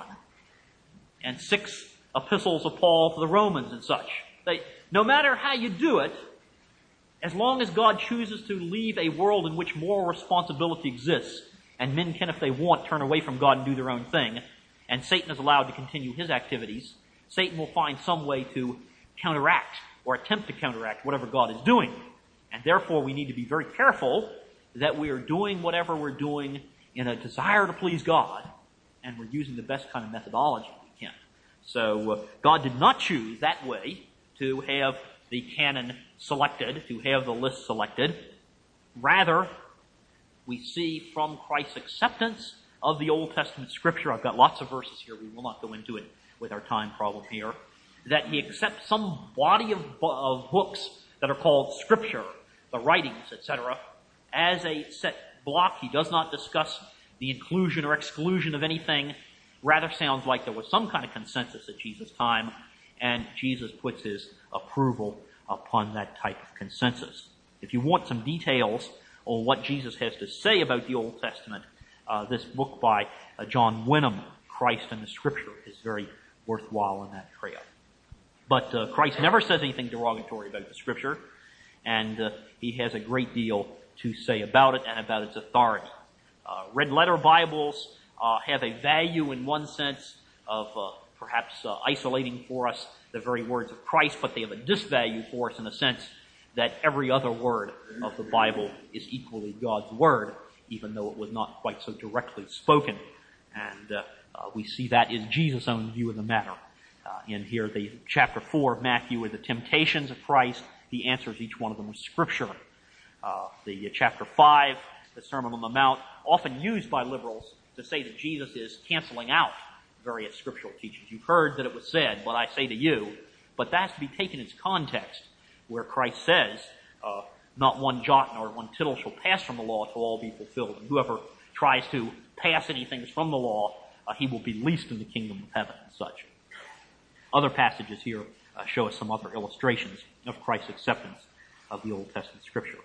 and 6 epistles of Paul to the Romans and such. No matter how you do it, as long as God chooses to leave a world in which moral responsibility exists, and men can, if they want, turn away from God and do their own thing, and Satan is allowed to continue his activities, Satan will find some way to counteract or attempt to counteract whatever God is doing. And therefore we need to be very careful that we are doing whatever we're doing in a desire to please God, and we're using the best kind of methodology we can. So God did not choose that way to have the canon selected, to have the list selected. Rather, we see from Christ's acceptance of the Old Testament Scripture, I've got lots of verses here, we will not go into it with our time problem here, that He accepts some body of books that are called Scripture, the writings, etc., as a set block. He does not discuss the inclusion or exclusion of anything. Rather sounds like there was some kind of consensus at Jesus' time, and Jesus puts His approval upon that type of consensus. If you want some details on what Jesus has to say about the Old Testament, this book by John Wenham, Christ and the Scripture, is very worthwhile in that trail. But Christ never says anything derogatory about the Scripture, and He has a great deal to say about it and about its authority. Red letter Bibles have a value in one sense of perhaps isolating for us the very words of Christ, but they have a disvalue for us in the sense that every other word of the Bible is equally God's Word, even though it was not quite so directly spoken. And we see that is Jesus' own view of the matter. In here, the chapter 4 of Matthew are the temptations of Christ. He answers each one of them with Scripture. The chapter 5, the Sermon on the Mount, often used by liberals to say that Jesus is canceling out various scriptural teachings. You've heard that it was said, but I say to you. But that has to be taken in its context, where Christ says, not one jot nor one tittle shall pass from the law till all be fulfilled. And whoever tries to pass anything from the law, he will be least in the kingdom of heaven and such. Other passages here show us some other illustrations of Christ's acceptance of the Old Testament Scripture.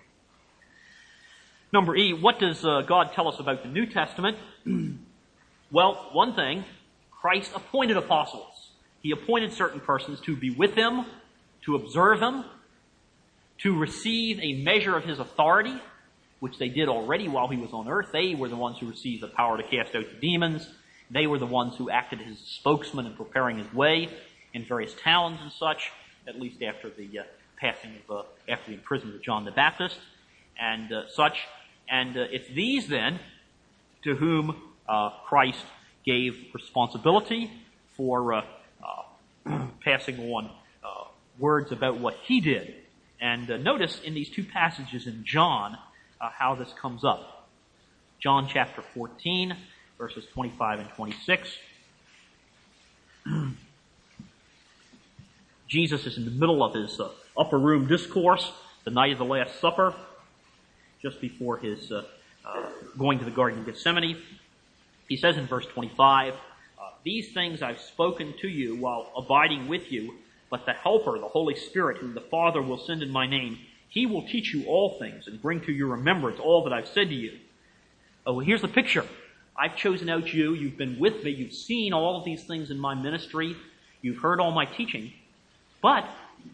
Number E, what does God tell us about the New Testament? Well, one thing, Christ appointed apostles. He appointed certain persons to be with Him, to observe Him, to receive a measure of His authority, which they did already while He was on earth. They were the ones who received the power to cast out the demons. They were the ones who acted as spokesman in preparing His way in various towns and such, at least after the after the imprisonment of John the Baptist and such. And it's these then to whom Christ gave responsibility for passing on words about what He did. And notice in these two passages in John how this comes up. John chapter 14, verses 25 and 26. Jesus is in the middle of His upper room discourse, the night of the Last Supper, just before His going to the Garden of Gethsemane. He says in verse 25, "These things I've spoken to you while abiding with you, but the Helper, the Holy Spirit, whom the Father will send in my name, he will teach you all things and bring to your remembrance all that I've said to you." Oh, well, here's the picture. I've chosen out you. You've been with me. You've seen all of these things in my ministry. You've heard all my teaching. But,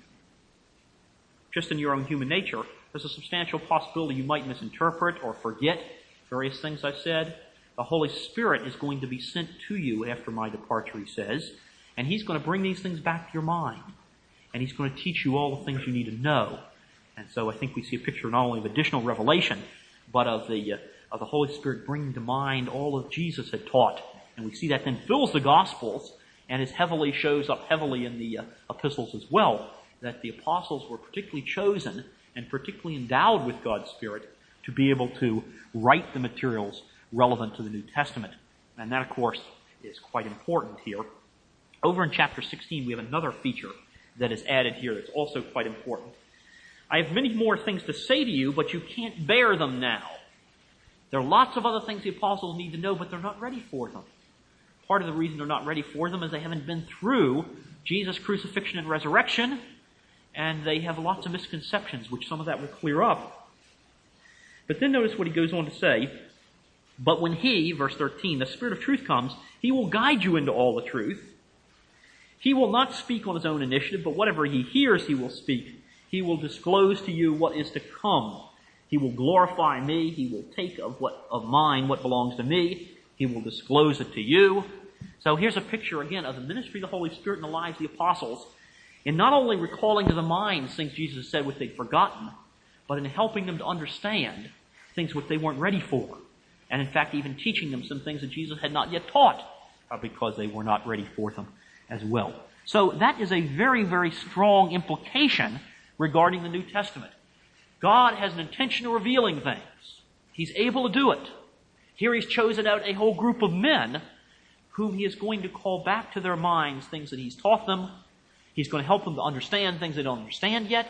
just in your own human nature, there's a substantial possibility you might misinterpret or forget various things I've said. The Holy Spirit is going to be sent to you after my departure, he says, and he's going to bring these things back to your mind. And he's going to teach you all the things you need to know. And so I think we see a picture not only of additional revelation, but of the Holy Spirit bringing to mind all that Jesus had taught. And we see that then fills the Gospels and shows up heavily in the epistles as well, that the apostles were particularly chosen and particularly endowed with God's Spirit to be able to write the materials relevant to the New Testament. And that, of course, is quite important here. Over in chapter 16, we have another feature that is added here that's also quite important. "I have many more things to say to you, but you can't bear them now." There are lots of other things the apostles need to know, but they're not ready for them. Part of the reason they're not ready for them is they haven't been through Jesus' crucifixion and resurrection, and they have lots of misconceptions, which some of that will clear up. But then notice what he goes on to say, "But when he," verse 13, "the Spirit of truth comes, he will guide you into all the truth. He will not speak on his own initiative, but whatever he hears he will speak. He will disclose to you what is to come. He will glorify me. He will take of mine what belongs to me. He will disclose it to you." So here's a picture again of the ministry of the Holy Spirit in the lives of the apostles, in not only recalling to the minds things Jesus said which they'd forgotten, but in helping them to understand things which they weren't ready for. And in fact, even teaching them some things that Jesus had not yet taught, because they were not ready for them as well. So that is a very, very strong implication regarding the New Testament. God has an intention of revealing things. He's able to do it. Here he's chosen out a whole group of men whom he is going to call back to their minds things that he's taught them. He's going to help them to understand things they don't understand yet.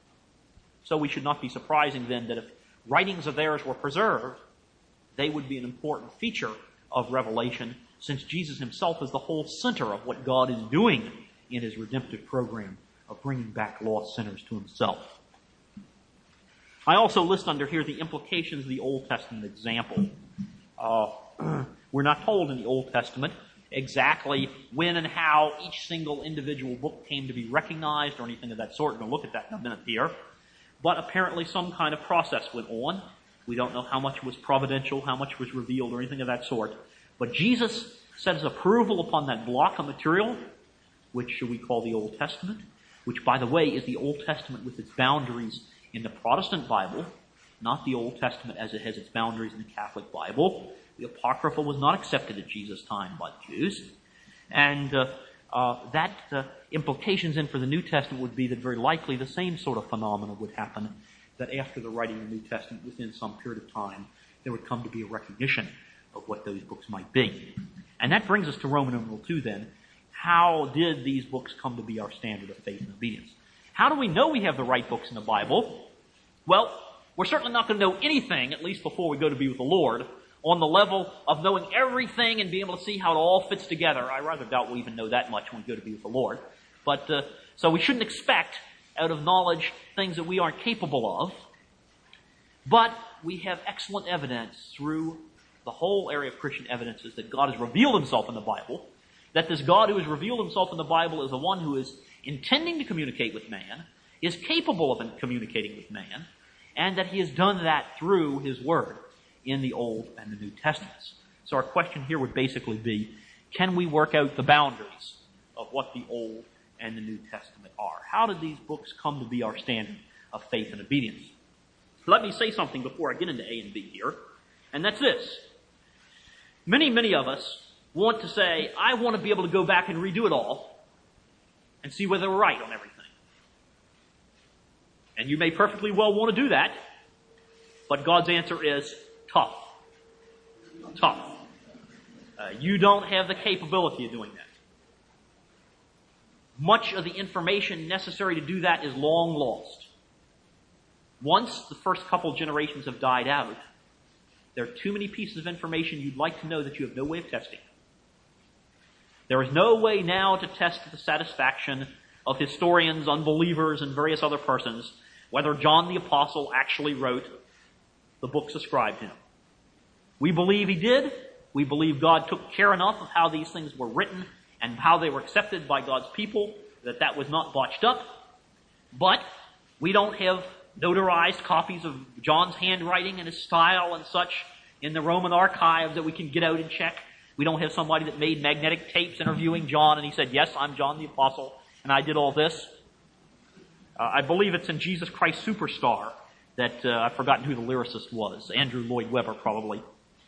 So we should not be surprising then that if writings of theirs were preserved, they would be an important feature of Revelation, since Jesus himself is the whole center of what God is doing in his redemptive program of bringing back lost sinners to himself. I also list under here the implications of the Old Testament example. We're not told in the Old Testament exactly when and how each single individual book came to be recognized or anything of that sort. We're going to look at that in a minute here. But apparently some kind of process went on. We don't know how much was providential, how much was revealed, or anything of that sort. But Jesus set his approval upon that block of material, which we call the Old Testament, which, by the way, is the Old Testament with its boundaries in the Protestant Bible, not the Old Testament as it has its boundaries in the Catholic Bible. The Apocrypha was not accepted at Jesus' time by the Jews. And that implications in for the New Testament would be that very likely the same sort of phenomenon would happen, that after the writing of the New Testament, within some period of time, there would come to be a recognition of what those books might be. And that brings us to Roman numeral 2 then. How did these books come to be our standard of faith and obedience? How do we know we have the right books in the Bible? Well, we're certainly not going to know anything, at least before we go to be with the Lord, on the level of knowing everything and being able to see how it all fits together. I rather doubt we'll even know that much when we go to be with the Lord. But so we shouldn't expect out of knowledge things that we aren't capable of. But we have excellent evidence through the whole area of Christian evidences that God has revealed himself in the Bible, that this God who has revealed himself in the Bible is the one who is intending to communicate with man, is capable of communicating with man, and that he has done that through his word in the Old and the New Testaments. So our question here would basically be, can we work out the boundaries of what the Old and the New Testament are? How did these books come to be our standard of faith and obedience? Let me say something before I get into A and B here, and that's this. Many of us want to say, I want to be able to go back and redo it all and see whether we're right on everything. And you may perfectly well want to do that, but God's answer is tough. Tough. You don't have the capability of doing that. Much of the information necessary to do that is long lost. Once the first couple generations have died out, there are too many pieces of information you'd like to know that you have no way of testing. There is no way now to test the satisfaction of historians, unbelievers, and various other persons whether John the Apostle actually wrote the books ascribed to him. We believe he did. We believe God took care enough of how these things were written and how they were accepted by God's people that was not botched up. But we don't have notarized copies of John's handwriting and his style and such in the Roman archives that we can get out and check. We don't have somebody that made magnetic tapes interviewing John and he said, yes, I'm John the Apostle and I did all this. I believe it's in Jesus Christ Superstar that I've forgotten who the lyricist was. Andrew Lloyd Webber probably.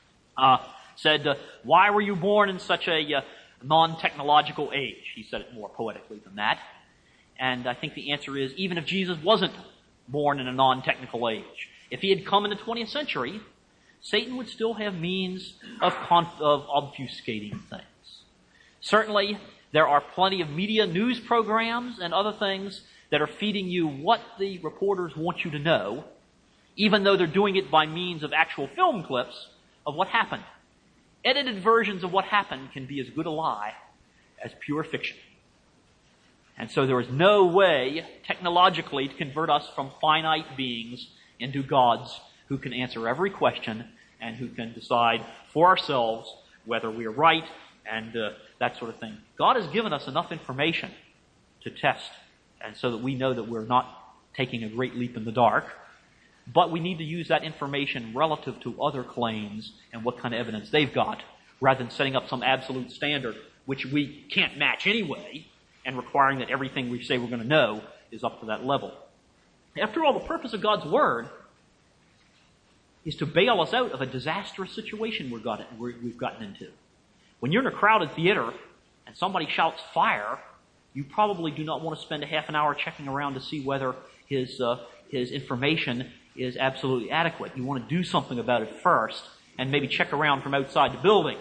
Said, why were you born in such a non-technological age? He said it more poetically than that. And I think the answer is, even if Jesus wasn't born in a non-technical age, if he had come in the 20th century, Satan would still have means of obfuscating things. Certainly, there are plenty of media news programs and other things that are feeding you what the reporters want you to know, even though they're doing it by means of actual film clips of what happened. Edited versions of what happened can be as good a lie as pure fiction. And so there is no way technologically to convert us from finite beings into gods who can answer every question and who can decide for ourselves whether we are right and that sort of thing. God has given us enough information to test, and so that we know that we're not taking a great leap in the dark. But we need to use that information relative to other claims and what kind of evidence they've got, rather than setting up some absolute standard which we can't match anyway, and requiring that everything we say we're going to know is up to that level. After all, the purpose of God's Word is to bail us out of a disastrous situation we've gotten into. When you're in a crowded theater and somebody shouts fire, you probably do not want to spend a half an hour checking around to see whether his information is absolutely adequate. You want to do something about it first and maybe check around from outside the building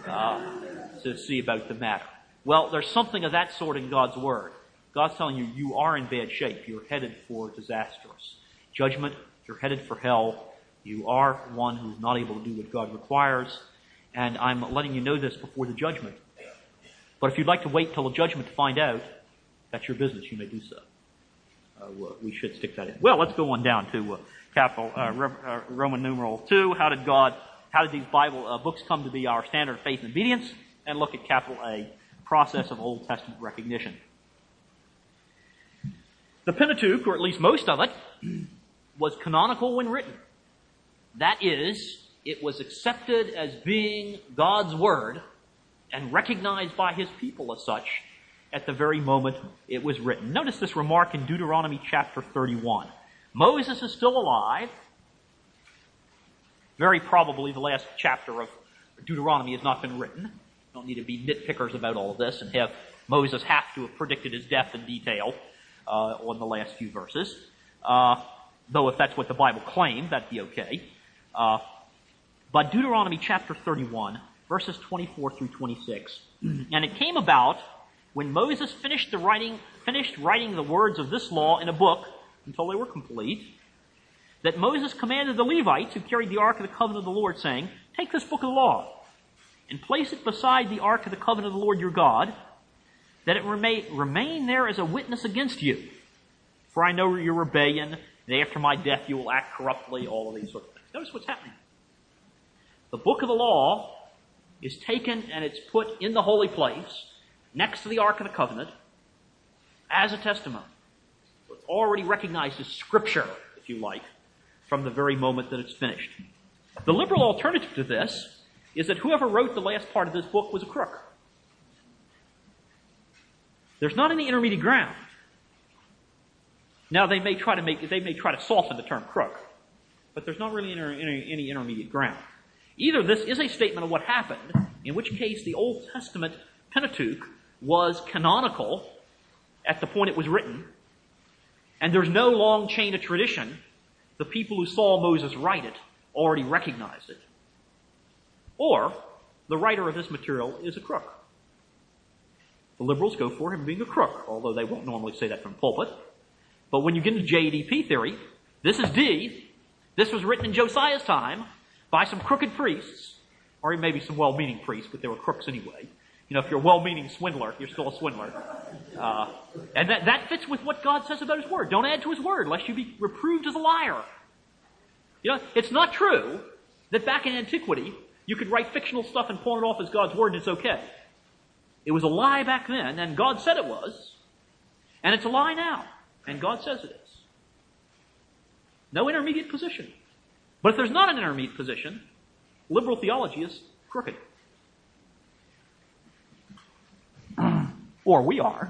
to see about the matter. Well, there's something of that sort in God's Word. God's telling you, you are in bad shape. You're headed for disastrous judgment. You're headed for hell. You are one who's not able to do what God requires. And I'm letting you know this before the judgment. But if you'd like to wait till the judgment to find out, that's your business. You may do so. We should stick that in. Well, let's go on down to Roman numeral 2. How did these Bible books come to be our standard of faith and obedience? And look at capital A, process of Old Testament recognition. The Pentateuch, or at least most of it, was canonical when written. That is, it was accepted as being God's Word and recognized by His people as such at the very moment it was written. Notice this remark in Deuteronomy chapter 31. Moses is still alive. Very probably the last chapter of Deuteronomy has not been written. Don't need to be nitpickers about all of this and have Moses have to have predicted his death in detail on the last few verses. Though if that's what the Bible claimed, that'd be okay. But Deuteronomy chapter 31, verses 24 through 26. And it came about when Moses finished writing the words of this law in a book until they were complete, that Moses commanded the Levites who carried the ark of the covenant of the Lord, saying, take this book of the law and place it beside the ark of the covenant of the Lord your God, that it remain there as a witness against you. For I know your rebellion, and after my death you will act corruptly, all of these sorts of things. Notice what's happening. The book of the law is taken and it's put in the holy place next to the Ark of the Covenant as a testimony. So it's already recognized as Scripture, if you like, from the very moment that it's finished. The liberal alternative to this is that whoever wrote the last part of this book was a crook. There's not any intermediate ground. Now they may try to soften the term crook, but there's not really any intermediate ground. Either this is a statement of what happened, in which case the Old Testament Pentateuch was canonical at the point it was written, and there's no long chain of tradition. The people who saw Moses write it already recognized it. Or the writer of this material is a crook. The liberals go for him being a crook, although they won't normally say that from the pulpit. But when you get into JEDP theory, this is D. This was written in Josiah's time. by some crooked priests, or maybe some well-meaning priests, but they were crooks anyway. You know, if you're a well-meaning swindler, you're still a swindler. And that fits with what God says about His Word. Don't add to His Word, lest you be reproved as a liar. You know, it's not true that back in antiquity, you could write fictional stuff and pawn it off as God's Word and it's okay. It was a lie back then, and God said it was. And it's a lie now, and God says it is. No intermediate position. But if there's not an intermediate position, liberal theology is crooked. Or we are.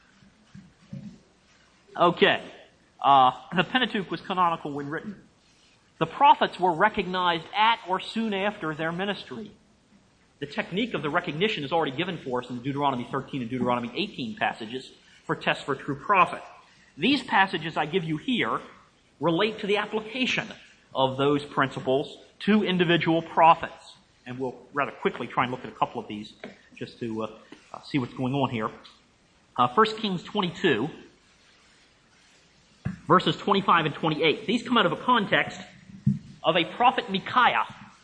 Okay. The Pentateuch was canonical when written. The prophets were recognized at or soon after their ministry. The technique of the recognition is already given for us in the Deuteronomy 13 and Deuteronomy 18 passages for tests for true prophet. These passages I give you here relate to the application of those principles to individual prophets. And we'll rather quickly try and look at a couple of these just to see what's going on here. 1 Kings 22, verses 25 and 28. These come out of a context of a prophet Micaiah.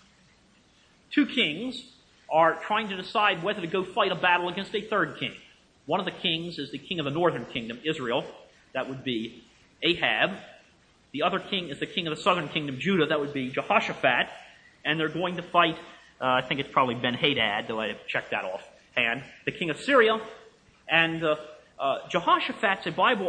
Two kings are trying to decide whether to go fight a battle against a third king. One of the kings is the king of the northern kingdom, Israel. That would be Ahab. The other king is the king of the southern kingdom, Judah. That would be Jehoshaphat. And they're going to fight, I think it's probably Ben-Hadad, though I have to check that offhand, the king of Syria. And Jehoshaphat's a Bible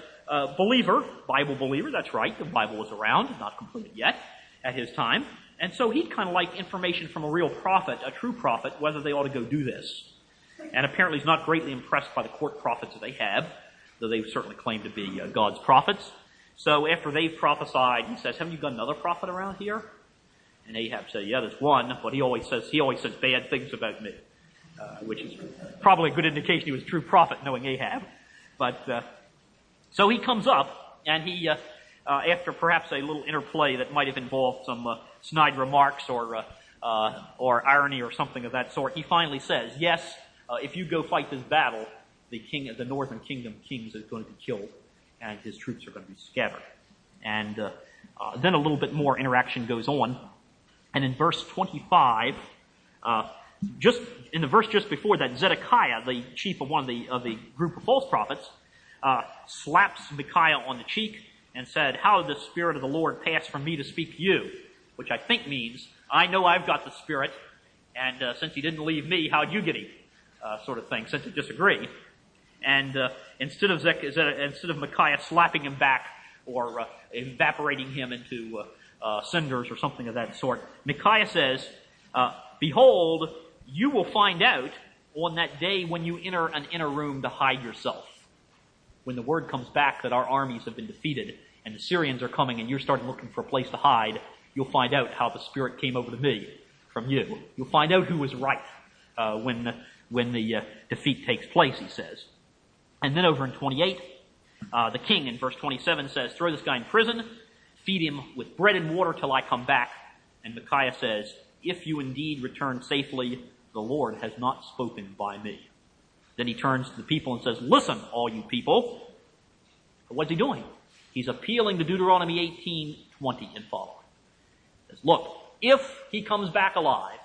believer, that's right. The Bible was around, not completed yet, at his time. And so he'd kind of like information from a real prophet, a true prophet, whether they ought to go do this. And apparently he's not greatly impressed by the court prophets that they have, though they certainly claim to be God's prophets. So after they've prophesied, he says, haven't you got another prophet around here? And Ahab said, yeah, there's one, but he always says bad things about me, which is probably a good indication he was a true prophet, knowing Ahab. But so he comes up, and he, after perhaps a little interplay that might have involved some snide remarks or irony or something of that sort, he finally says, yes, if you go fight this battle, the king of the northern kingdom kings is going to be killed, and his troops are going to be scattered. And then a little bit more interaction goes on. And in verse 25, just in the verse just before that, Zedekiah, the chief of one of the group of false prophets, slaps Micaiah on the cheek and said, how did the Spirit of the Lord pass from me to speak to you? Which I think means, I know I've got the Spirit, and since he didn't leave me, how'd you get him? Sort of thing, since you disagree. And instead of Micaiah slapping him back or evaporating him into cinders or something of that sort, Micaiah says, behold, you will find out on that day when you enter an inner room to hide yourself. When the word comes back that our armies have been defeated and the Syrians are coming and you're starting looking for a place to hide, you'll find out how the Spirit came over to me from you. You'll find out who was right when the defeat takes place, he says. And then over in 28, the king in verse 27 says, throw this guy in prison, feed him with bread and water till I come back. And Micaiah says, if you indeed return safely, the Lord has not spoken by me. Then he turns to the people and says, listen, all you people. What's he doing? He's appealing to Deuteronomy 18:20 and following. He says, look, if he comes back alive,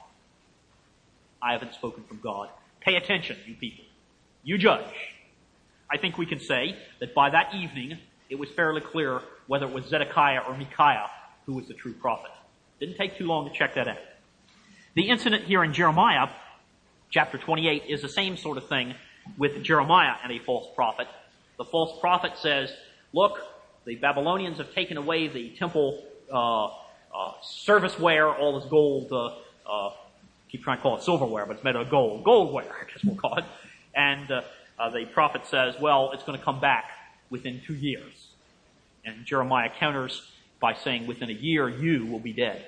I haven't spoken from God. Pay attention, you people. You judge. I think we can say that by that evening, it was fairly clear whether it was Zedekiah or Micaiah who was the true prophet. Didn't take too long to check that out. The incident here in Jeremiah, chapter 28, is the same sort of thing with Jeremiah and a false prophet. The false prophet says, look, the Babylonians have taken away the temple serviceware, all this gold, keep trying to call it silverware, but it's made of goldware, I guess we'll call it. And the prophet says, well, it's going to come back within 2 years. And Jeremiah counters by saying, within a year, you will be dead.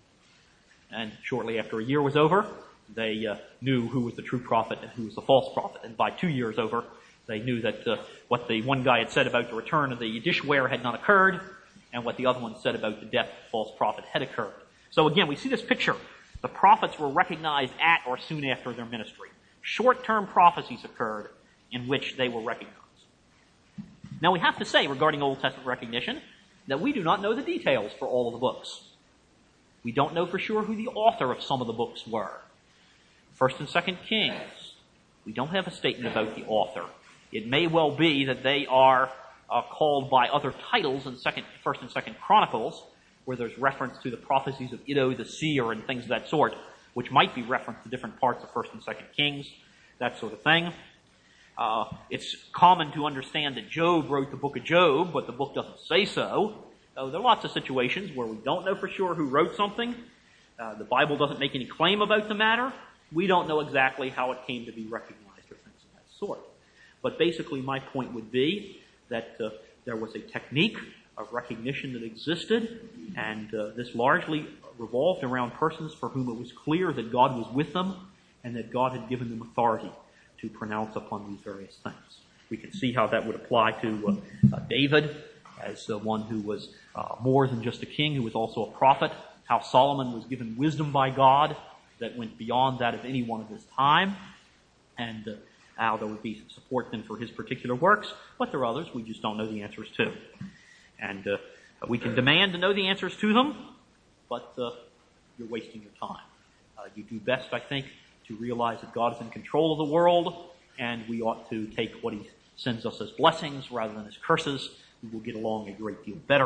And shortly after a year was over, they knew who was the true prophet and who was the false prophet. And by 2 years over, they knew that what the one guy had said about the return of the dishware had not occurred, and what the other one said about the death of the false prophet had occurred. So again, we see this picture. The prophets were recognized at or soon after their ministry. Short-term prophecies occurred in which they were recognized. Now we have to say regarding Old Testament recognition that we do not know the details for all of the books. We don't know for sure who the author of some of the books were. 1st and 2nd Kings, we don't have a statement about the author. It may well be that they are called by other titles in 1st and 2nd Chronicles, where there's reference to the prophecies of Iddo the seer and things of that sort, which might be reference to different parts of 1st and 2nd Kings, that sort of thing. It's common to understand that Job wrote the book of Job, but the book doesn't say so. There are lots of situations where we don't know for sure who wrote something. The Bible doesn't make any claim about the matter. We don't know exactly how it came to be recognized or things of that sort. But basically my point would be that there was a technique of recognition that existed, and this largely revolved around persons for whom it was clear that God was with them and that God had given them authority to pronounce upon these various things. We can see how that would apply to David as one who was more than just a king, who was also a prophet, how Solomon was given wisdom by God that went beyond that of anyone of his time, and how there would be support then for his particular works, but there are others we just don't know the answers to. And we can demand to know the answers to them, but you're wasting your time. You do best, I think, to realize that God is in control of the world, and we ought to take what he sends us as blessings rather than as curses. We will get along a great deal better.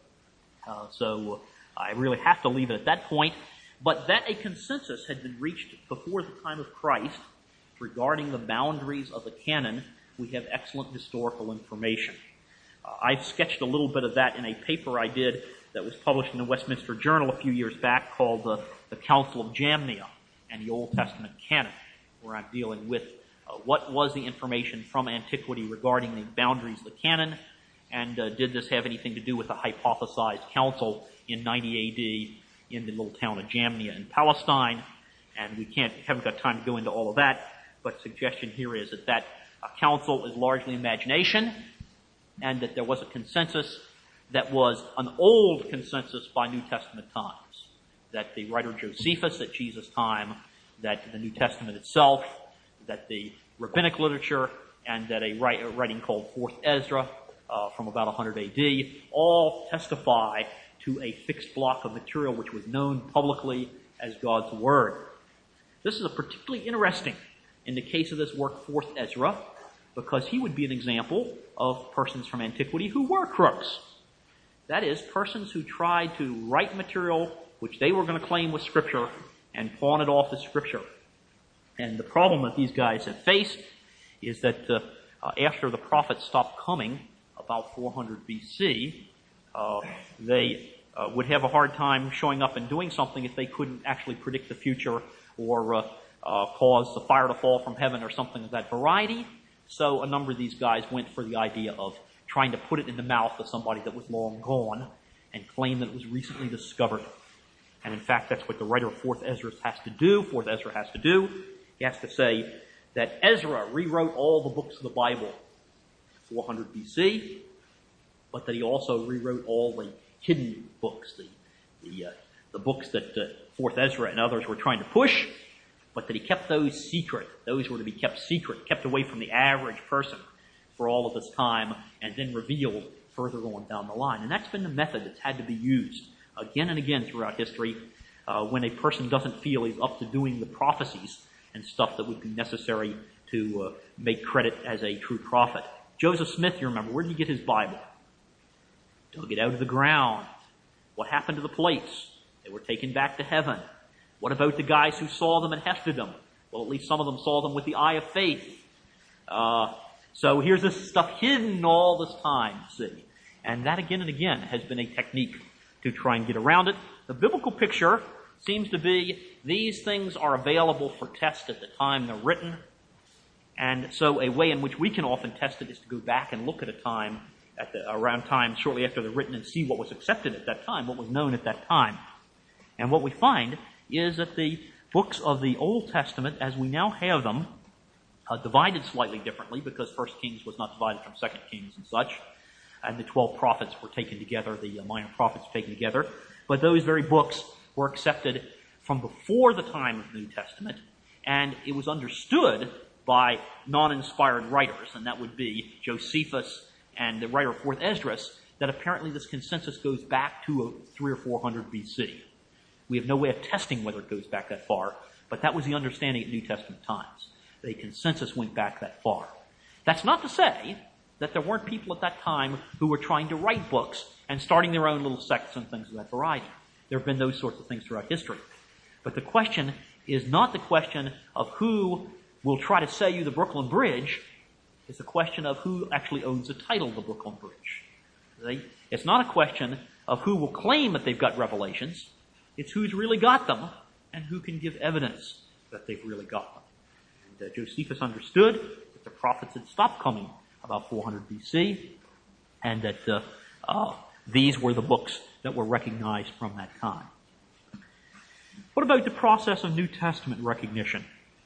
So I really have to leave it at that point, but that a consensus had been reached before the time of Christ regarding the boundaries of the canon, we have excellent historical information. I've sketched a little bit of that in a paper I did that was published in the Westminster Journal a few years back called the Council of Jamnia and the Old Testament Canon, where I'm dealing with what was the information from antiquity regarding the boundaries of the canon, and did this have anything to do with the hypothesized council in 90 AD in the little town of Jamnia in Palestine. And we haven't got time to go into all of that, but suggestion here is that council is largely imagination, and that there was a consensus that was an old consensus by New Testament times. That the writer Josephus at Jesus' time, that the New Testament itself, that the rabbinic literature, and that a writing called 4th Ezra from about 100 AD, all testify to a fixed block of material which was known publicly as God's Word. This is particularly interesting in the case of this work, 4th Ezra, because he would be an example of persons from antiquity who were crooks. That is, persons who tried to write material which they were going to claim was Scripture and pawn it off as Scripture. And the problem that these guys have faced is that after the prophets stopped coming, about 400 BC, they would have a hard time showing up and doing something if they couldn't actually predict the future or cause the fire to fall from heaven or something of that variety. So a number of these guys went for the idea of trying to put it in the mouth of somebody that was long gone and claim that it was recently discovered. And in fact, that's what the writer of 4th Ezra has to do. 4th Ezra has to do. He has to say that Ezra rewrote all the books of the Bible 400 BC, but that he also rewrote all the hidden books, the books that 4th Ezra and others were trying to push, but that he kept those secret. Those were to be kept secret, kept away from the average person for all of this time, and then revealed further on down the line. And that's been the method that's had to be used again and again throughout history when a person doesn't feel he's up to doing the prophecies and stuff that would be necessary to make credit as a true prophet. Joseph Smith, you remember, where did he get his Bible? Dug it out of the ground. What happened to the plates? They were taken back to heaven. What about the guys who saw them and hefted them? Well, at least some of them saw them with the eye of faith. So here's this stuff hidden all this time, see. And that again and again has been a technique to try and get around it. The biblical picture seems to be these things are available for test at the time they're written. And so a way in which we can often test it is to go back and look at a time, around time shortly after they're written, and see what was accepted at that time, what was known at that time. And what we find is that the books of the Old Testament, as we now have them, divided slightly differently, because 1st Kings was not divided from 2nd Kings and such, and the 12 prophets were taken together, the minor prophets taken together. But those very books were accepted from before the time of the New Testament, and it was understood by non-inspired writers, and that would be Josephus and the writer of 4th Esdras, that apparently this consensus goes back to 300 or 400 BC. We have no way of testing whether it goes back that far, but that was the understanding at New Testament times. The consensus went back that far. That's not to say that there weren't people at that time who were trying to write books and starting their own little sects and things of that variety. There have been those sorts of things throughout history. But the question is not the question of who will try to sell you the Brooklyn Bridge. It's the question of who actually owns the title of the Brooklyn Bridge. See? It's not a question of who will claim that they've got revelations. It's who's really got them and who can give evidence that they've really got them. And Josephus understood that the prophets had stopped coming about 400 BC and that these were the books that were recognized from that time. What about the process of New Testament recognition?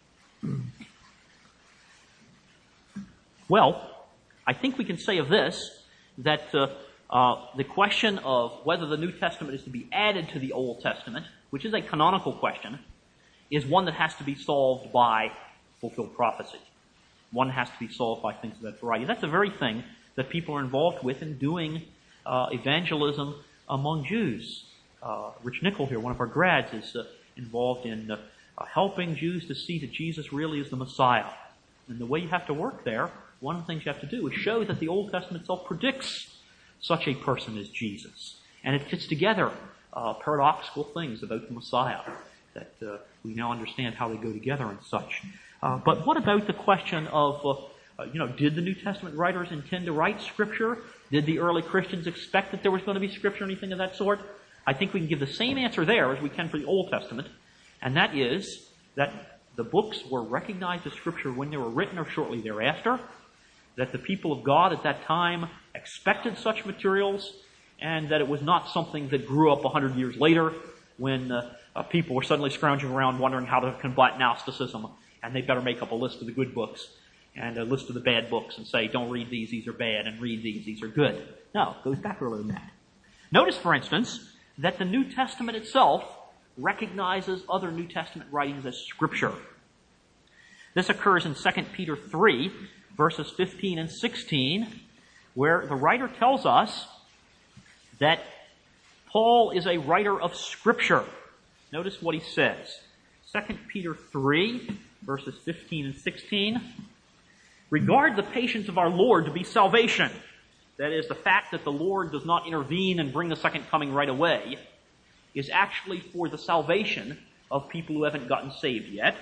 Well, I think we can say of this that the question of whether the New Testament is to be added to the Old Testament, which is a canonical question, is one that has to be solved by fulfilled prophecy. One has to be solved by things of that variety. That's the very thing that people are involved with in doing evangelism among Jews. Rich Nickel here, one of our grads, is involved in helping Jews to see that Jesus really is the Messiah. And the way you have to work there, one of the things you have to do is show that the Old Testament itself predicts such a person as Jesus. And it fits together paradoxical things about the Messiah that we now understand how they go together and such. But what about the question of, did the New Testament writers intend to write Scripture? Did the early Christians expect that there was going to be Scripture or anything of that sort? I think we can give the same answer there as we can for the Old Testament, and that is that the books were recognized as Scripture when they were written or shortly thereafter, that the people of God at that time expected such materials, and that it was not something that grew up 100 years later when people were suddenly scrounging around wondering how to combat Gnosticism, and they better make up a list of the good books and a list of the bad books and say, don't read these are bad, and read these are good. No, it goes back earlier than that. Notice, for instance, that the New Testament itself recognizes other New Testament writings as Scripture. This occurs in 2 Peter 3, verses 15 and 16, where the writer tells us that Paul is a writer of Scripture. Notice what he says. 2 Peter 3, verses 15 and 16. Regard the patience of our Lord to be salvation. That is, the fact that the Lord does not intervene and bring the second coming right away is actually for the salvation of people who haven't gotten saved yet.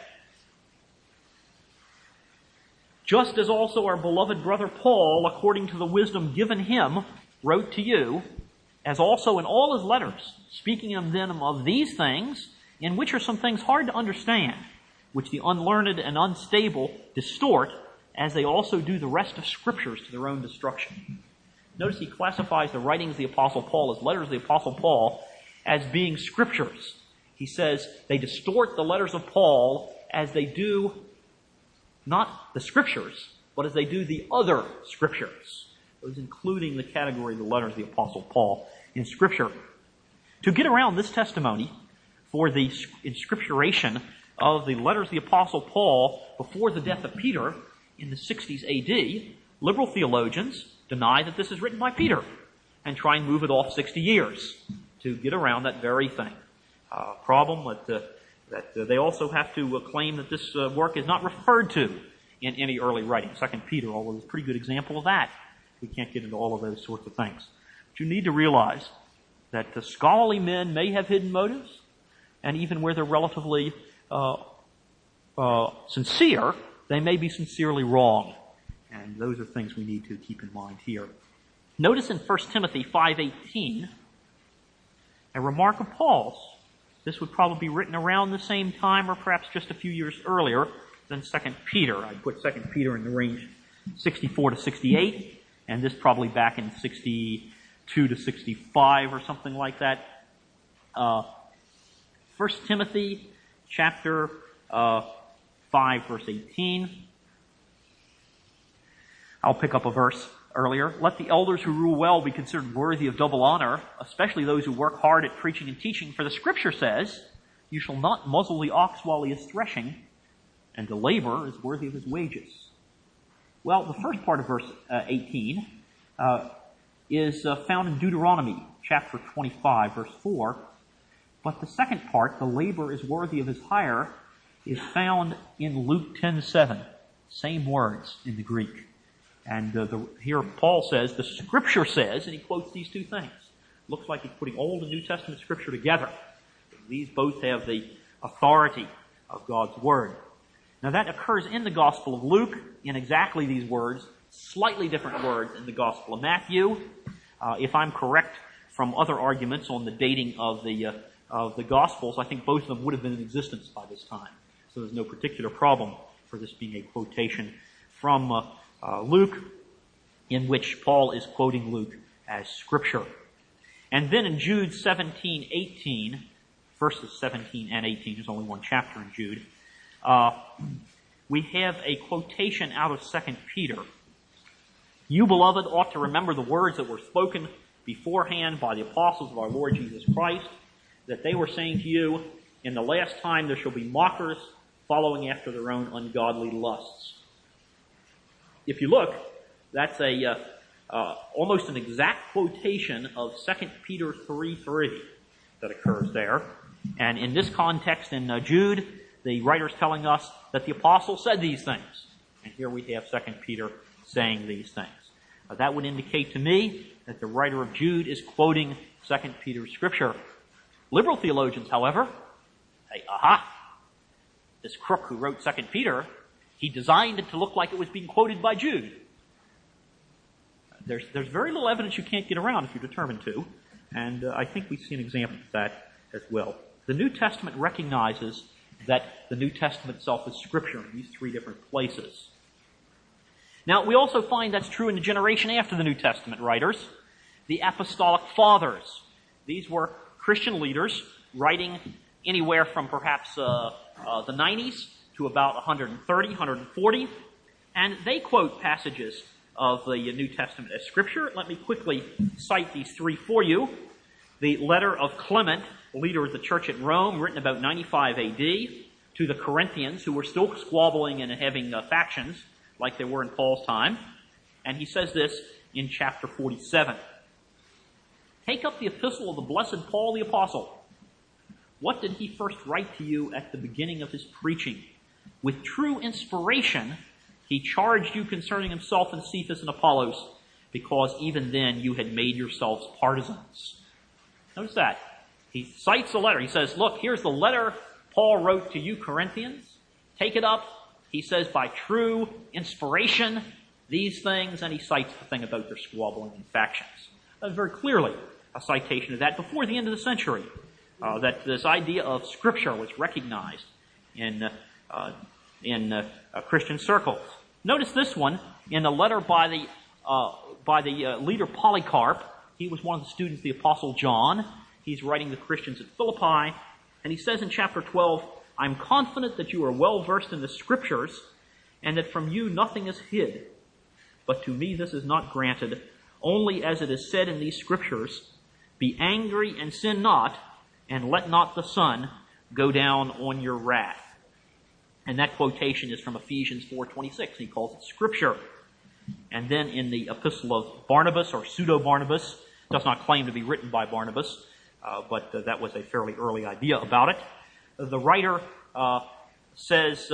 Just as also our beloved brother Paul, according to the wisdom given him, wrote to you, as also in all his letters, speaking of them of these things, in which are some things hard to understand, which the unlearned and unstable distort, as they also do the rest of Scriptures to their own destruction. Notice he classifies the writings of the Apostle Paul, his letters of the Apostle Paul, as being Scriptures. He says they distort the letters of Paul as they do not the Scriptures, but as they do the other Scriptures. Those including the category of the letters of the Apostle Paul in Scripture. To get around this testimony for the inscripturation of the letters of the Apostle Paul before the death of Peter in the 60s A.D., liberal theologians deny that this is written by Peter and try and move it off 60 years to get around that very thing. Problem that they also have to claim that this work is not referred to in any early writing. 2 Peter, although is a pretty good example of that. We can't get into all of those sorts of things. But you need to realize that the scholarly men may have hidden motives, and even where they're relatively sincere, they may be sincerely wrong. And those are things we need to keep in mind here. Notice in 1 Timothy 5:18, a remark of Paul's. This would probably be written around the same time or perhaps just a few years earlier than 2 Peter. I put 2 Peter in the range 64 to 68, and this probably back in 62 to 65 or something like that. 1 Timothy chapter 5, verse 18. I'll pick up a verse earlier. Let the elders who rule well be considered worthy of double honor, especially those who work hard at preaching and teaching. For the Scripture says, you shall not muzzle the ox while he is threshing, and the laborer is worthy of his wages. Well, the first part of verse 18 is found in Deuteronomy chapter 25, verse 4. But the second part, the labor is worthy of his hire, is found in Luke 10:7. Same words in the Greek. And here Paul says, the Scripture says, and he quotes these two things. Looks like he's putting Old and New Testament Scripture together. These both have the authority of God's Word. Now that occurs in the Gospel of Luke in exactly these words, slightly different words in the Gospel of Matthew. If I'm correct from other arguments on the dating of the Gospels, I think both of them would have been in existence by this time. So there's no particular problem for this being a quotation from Luke, in which Paul is quoting Luke as Scripture. And then in Jude 17:18, verses 17 and 18, there's only one chapter in Jude, we have a quotation out of 2 Peter. You, beloved, ought to remember the words that were spoken beforehand by the apostles of our Lord Jesus Christ, that they were saying to you, in the last time there shall be mockers following after their own ungodly lusts. If you look, that's almost an exact quotation of 2 Peter 3:3 that occurs there. And in this context in Jude, the writer's telling us that the apostle said these things. And here we have 2 Peter saying these things. That would indicate to me that the writer of Jude is quoting 2 Peter's Scripture. Liberal theologians, however, say, aha, this crook who wrote 2 Peter, he designed it to look like it was being quoted by Jude. There's very little evidence you can't get around if you're determined to, and I think we see an example of that as well. The New Testament recognizes that the New Testament itself is Scripture in these three different places. Now, we also find that's true in the generation after the New Testament writers, the Apostolic Fathers. These were Christian leaders writing anywhere from perhaps the 90s to about 130, 140, and they quote passages of the New Testament as Scripture. Let me quickly cite these three for you. The letter of Clement, leader of the church at Rome, written about 95 A.D., to the Corinthians, who were still squabbling and having factions like they were in Paul's time. And he says this in chapter 47. Take up the epistle of the blessed Paul the Apostle. What did he first write to you at the beginning of his preaching? With true inspiration, he charged you concerning himself and Cephas and Apollos, because even then you had made yourselves partisans. Notice that. He cites the letter. He says, look, here's the letter Paul wrote to you, Corinthians. Take it up. He says, by true inspiration, these things, and he cites the thing about their squabbling and factions. That's very clearly a citation of that before the end of the century, that this idea of Scripture was recognized in Christian circles. Notice this one in a letter by the leader Polycarp. He was one of the students of the Apostle John. He's writing to Christians at Philippi, and he says in chapter 12, I'm confident that you are well versed in the Scriptures, and that from you nothing is hid. But to me this is not granted, only as it is said in these Scriptures, be angry and sin not, and let not the sun go down on your wrath. And that quotation is from Ephesians 4:26. He calls it Scripture. And then in the epistle of Barnabas, or pseudo-Barnabas, does not claim to be written by Barnabas, but that was a fairly early idea about it. The writer says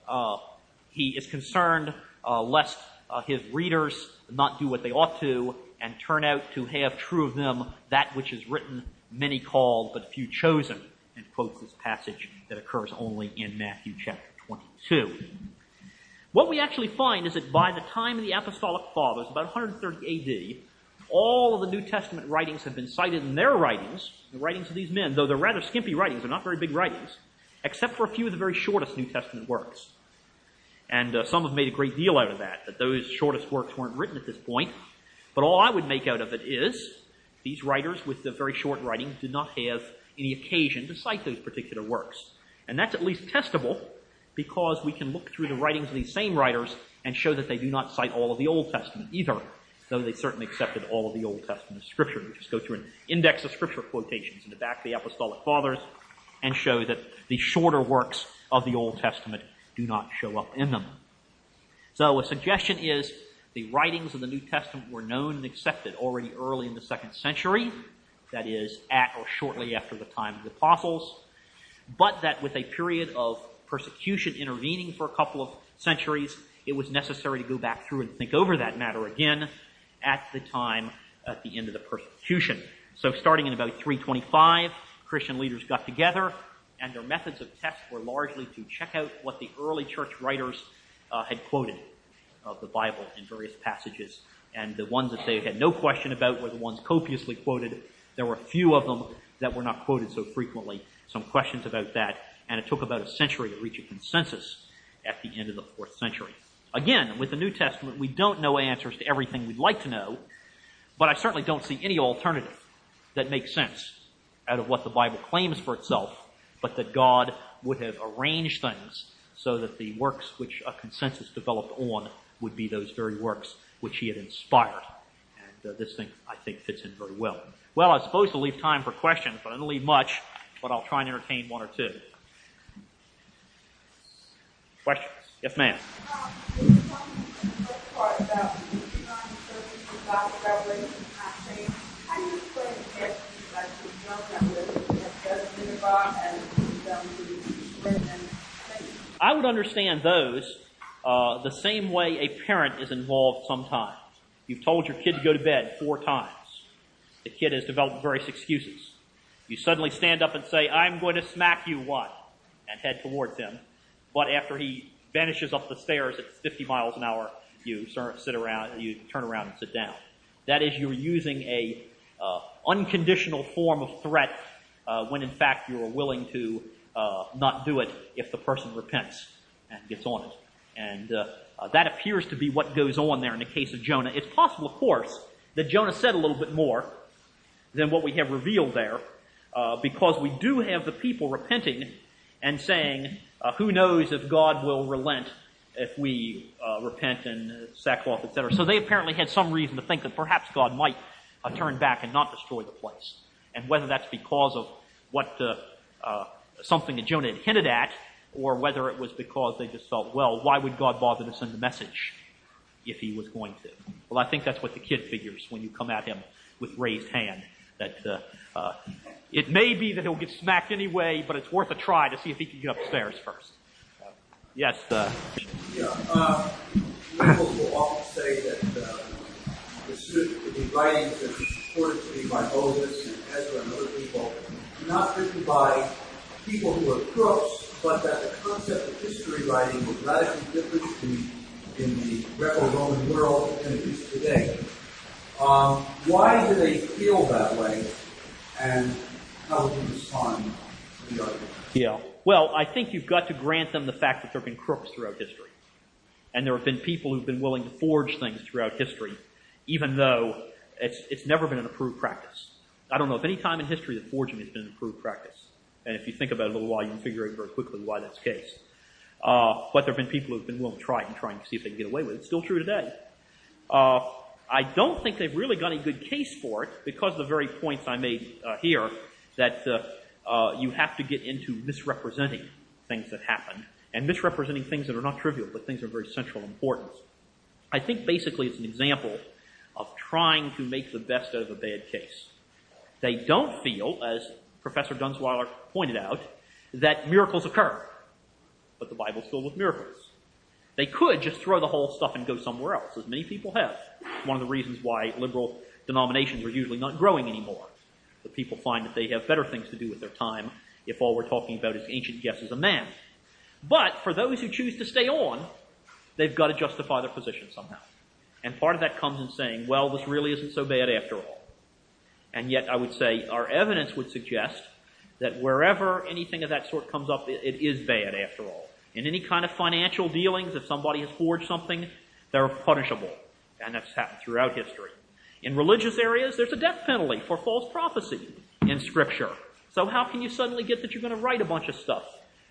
he is concerned lest his readers not do what they ought to and turn out to have true of them that which is written, many called but few chosen, and quotes this passage that occurs only in Matthew chapter 22. What we actually find is that by the time of the Apostolic Fathers, about 130 A.D., all of the New Testament writings have been cited in their writings, the writings of these men, though they're rather skimpy writings, they're not very big writings, except for a few of the very shortest New Testament works. And some have made a great deal out of that those shortest works weren't written at this point. But all I would make out of it is these writers with the very short writings did not have any occasion to cite those particular works. And that's at least testable because we can look through the writings of these same writers and show that they do not cite all of the Old Testament either, though they certainly accepted all of the Old Testament as Scripture. We just go through an index of Scripture quotations in the back of the Apostolic Fathers and show that the shorter works of the Old Testament do not show up in them. So a suggestion is the writings of the New Testament were known and accepted already early in the 2nd century. that is, at or shortly after the time of the apostles, but that with a period of persecution intervening for a couple of centuries, it was necessary to go back through and think over that matter again at the end of the persecution. So starting in about 325, Christian leaders got together, and their methods of test were largely to check out what the early church writers had quoted of the Bible in various passages. And the ones that they had no question about were the ones copiously quoted. There were a few of them that were not quoted so frequently. Some questions about that. And it took about a century to reach a consensus at the end of the 4th century. Again, with the New Testament, we don't know answers to everything we'd like to know, but I certainly don't see any alternative that makes sense out of what the Bible claims for itself, but that God would have arranged things so that the works which a consensus developed on would be those very works which he had inspired. And this thing, I think, fits in very well. Well, I was supposed to leave time for questions, but I didn't leave much, but I'll try and entertain one or two. Questions? Yes, ma'am. I would understand those the same way a parent is involved sometimes. You've told your kid to go to bed 4 times. The kid has developed various excuses. You suddenly stand up and say, I'm going to smack you one, and head towards him. But after he vanishes up the stairs at 50 miles an hour, you turn around and sit down. That is, you're using a unconditional form of threat when in fact you are willing to not do it if the person repents and gets on it. And that appears to be what goes on there in the case of Jonah. It's possible, of course, that Jonah said a little bit more than what we have revealed there, because we do have the people repenting and saying, who knows if God will relent if we repent and sackcloth, etc. So they apparently had some reason to think that perhaps God might turn back and not destroy the place. And whether that's because of what something that Jonah had hinted at, or whether it was because they just felt, well, why would God bother to send a message if he was going to? Well, I think that's what the kid figures when you come at him with raised hand, that it may be that he'll get smacked anyway, but it's worth a try to see if he can get upstairs first. Yes? Liberals will often say that the writings that are reported to be by Moses and Ezra and other people are not written by people who are crooks, but that the concept of history writing was radically different in the Greco-Roman world than it is today. Why do they feel that way, and how would you respond to the argument? Yeah. Well, I think you've got to grant them the fact that there have been crooks throughout history. And there have been people who've been willing to forge things throughout history, even though it's never been an approved practice. I don't know of any time in history that forging has been an approved practice. And if you think about it a little while, you can figure out very quickly why that's the case. But there have been people who've been willing to try it and trying to see if they can get away with it. It's still true today. I don't think they've really got a good case for it because of the very points I made here, that you have to get into misrepresenting things that happen and misrepresenting things that are not trivial, but things that are very central importance. I think basically it's an example of trying to make the best out of a bad case. They don't feel, as Professor Dunsweiler pointed out, that miracles occur, but the Bible's filled with miracles. They could just throw the whole stuff and go somewhere else, as many people have. It's one of the reasons why liberal denominations are usually not growing anymore. The people find that they have better things to do with their time if all we're talking about is ancient guesses of man. But for those who choose to stay on, they've got to justify their position somehow. And part of that comes in saying, well, this really isn't so bad after all. And yet I would say our evidence would suggest that wherever anything of that sort comes up, it is bad after all. In any kind of financial dealings, if somebody has forged something, they're punishable. And that's happened throughout history. In religious areas, there's a death penalty for false prophecy in Scripture. So how can you suddenly get that you're going to write a bunch of stuff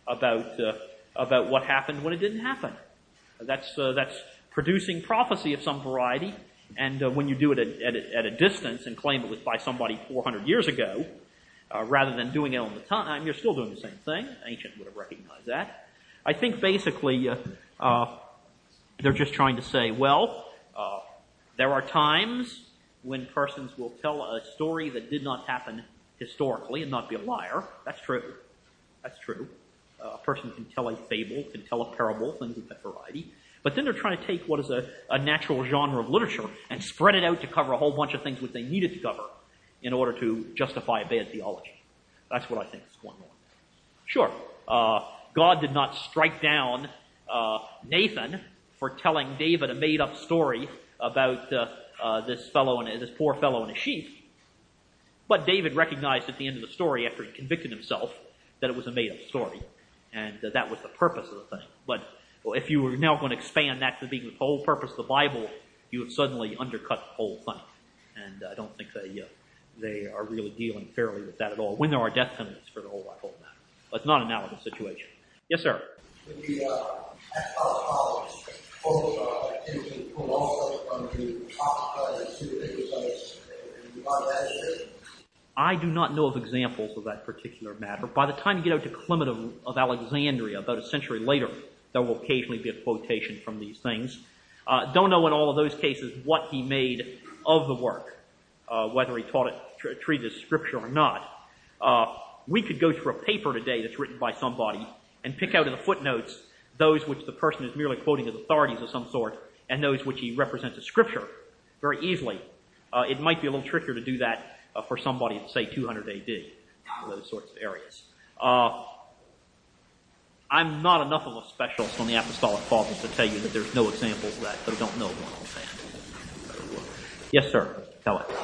about what happened when it didn't happen? That's producing prophecy of some variety. And when you do it at a distance and claim it was by somebody 400 years ago, rather than doing it on the time, you're still doing the same thing. Ancient would have recognized that. I think basically they're just trying to say, well, there are times when persons will tell a story that did not happen historically and not be a liar. That's true. That's true. A person can tell a fable, can tell a parable, things of that variety. But then they're trying to take what is a natural genre of literature and spread it out to cover a whole bunch of things which they needed to cover in order to justify a bad theology. That's what I think is going on. Sure, God did not strike down Nathan for telling David a made-up story about this poor fellow and his sheep. But David recognized at the end of the story, after he convicted himself, that it was a made-up story. And that was the purpose of the thing. But if you were now going to expand that to being the whole purpose of the Bible, you would suddenly undercut the whole thing. And I don't think they are really dealing fairly with that at all, when there are death penalties for the whole matter. But it's not an analogous situation. Yes, sir? The apostolics both attempted to pull also from the apostolics to the I do not know of examples of that particular matter. By the time you get out to Clement of Alexandria, about a century later, there will occasionally be a quotation from these things. Don't know in all of those cases what he made of the work, whether he treated it as scripture or not. We could go through a paper today that's written by somebody and pick out in the footnotes those which the person is merely quoting as authorities of some sort and those which he represents as scripture very easily. It might be a little trickier to do that for somebody at, say, 200 A.D., those sorts of areas. I'm not enough of a specialist on the Apostolic Fathers to tell you that there's no examples of that, but I don't know of one offhand. So, yes, sir. Tell it.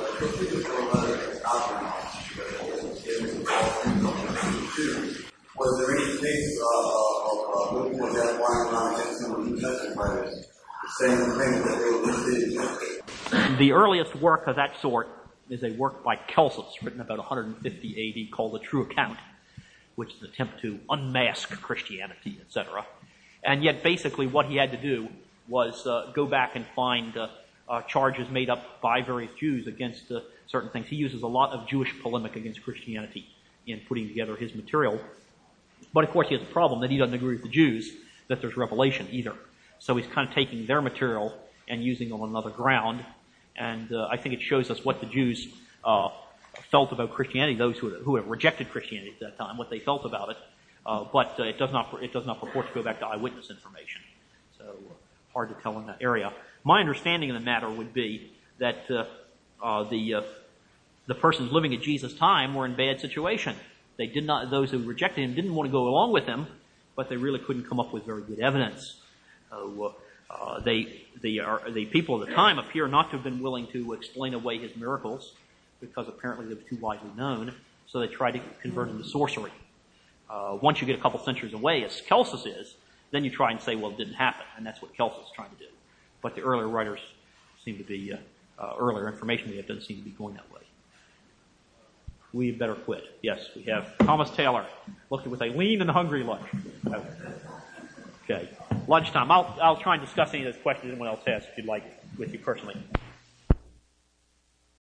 Was there any case of looking at that wine around against some of the New Testament writers saying the things that they were listed? The earliest work of that sort is a work by Celsus, written about 150 A.D., called The True Account, which is an attempt to unmask Christianity, etc. And yet, basically, what he had to do was go back and find charges made up by various Jews against certain things. He uses a lot of Jewish polemic against Christianity in putting together his material. But, of course, he has a problem that he doesn't agree with the Jews that there's revelation either. So he's kind of taking their material and using it on another ground. And I think it shows us what the Jews felt about Christianity, those who have rejected Christianity at that time, what they felt about it. But it does not purport to go back to eyewitness information. So hard to tell in that area. My understanding of the matter would be that the persons living at Jesus' time were in bad situation. They did not; those who rejected him didn't want to go along with him, but they really couldn't come up with very good evidence. The people of the time appear not to have been willing to explain away his miracles because apparently they were too widely known, so they tried to convert him to sorcery. Once you get a couple centuries away, as Celsus is, then you try and say, well, it didn't happen, and that's what Celsus is trying to do. But the earlier writers seem to be, earlier information we have doesn't seem to be going that way. We better quit. Yes, we have Thomas Taylor, looking with a lean and hungry look. Okay. Lunchtime. I'll try and discuss any of those questions anyone else has if you'd like with you personally.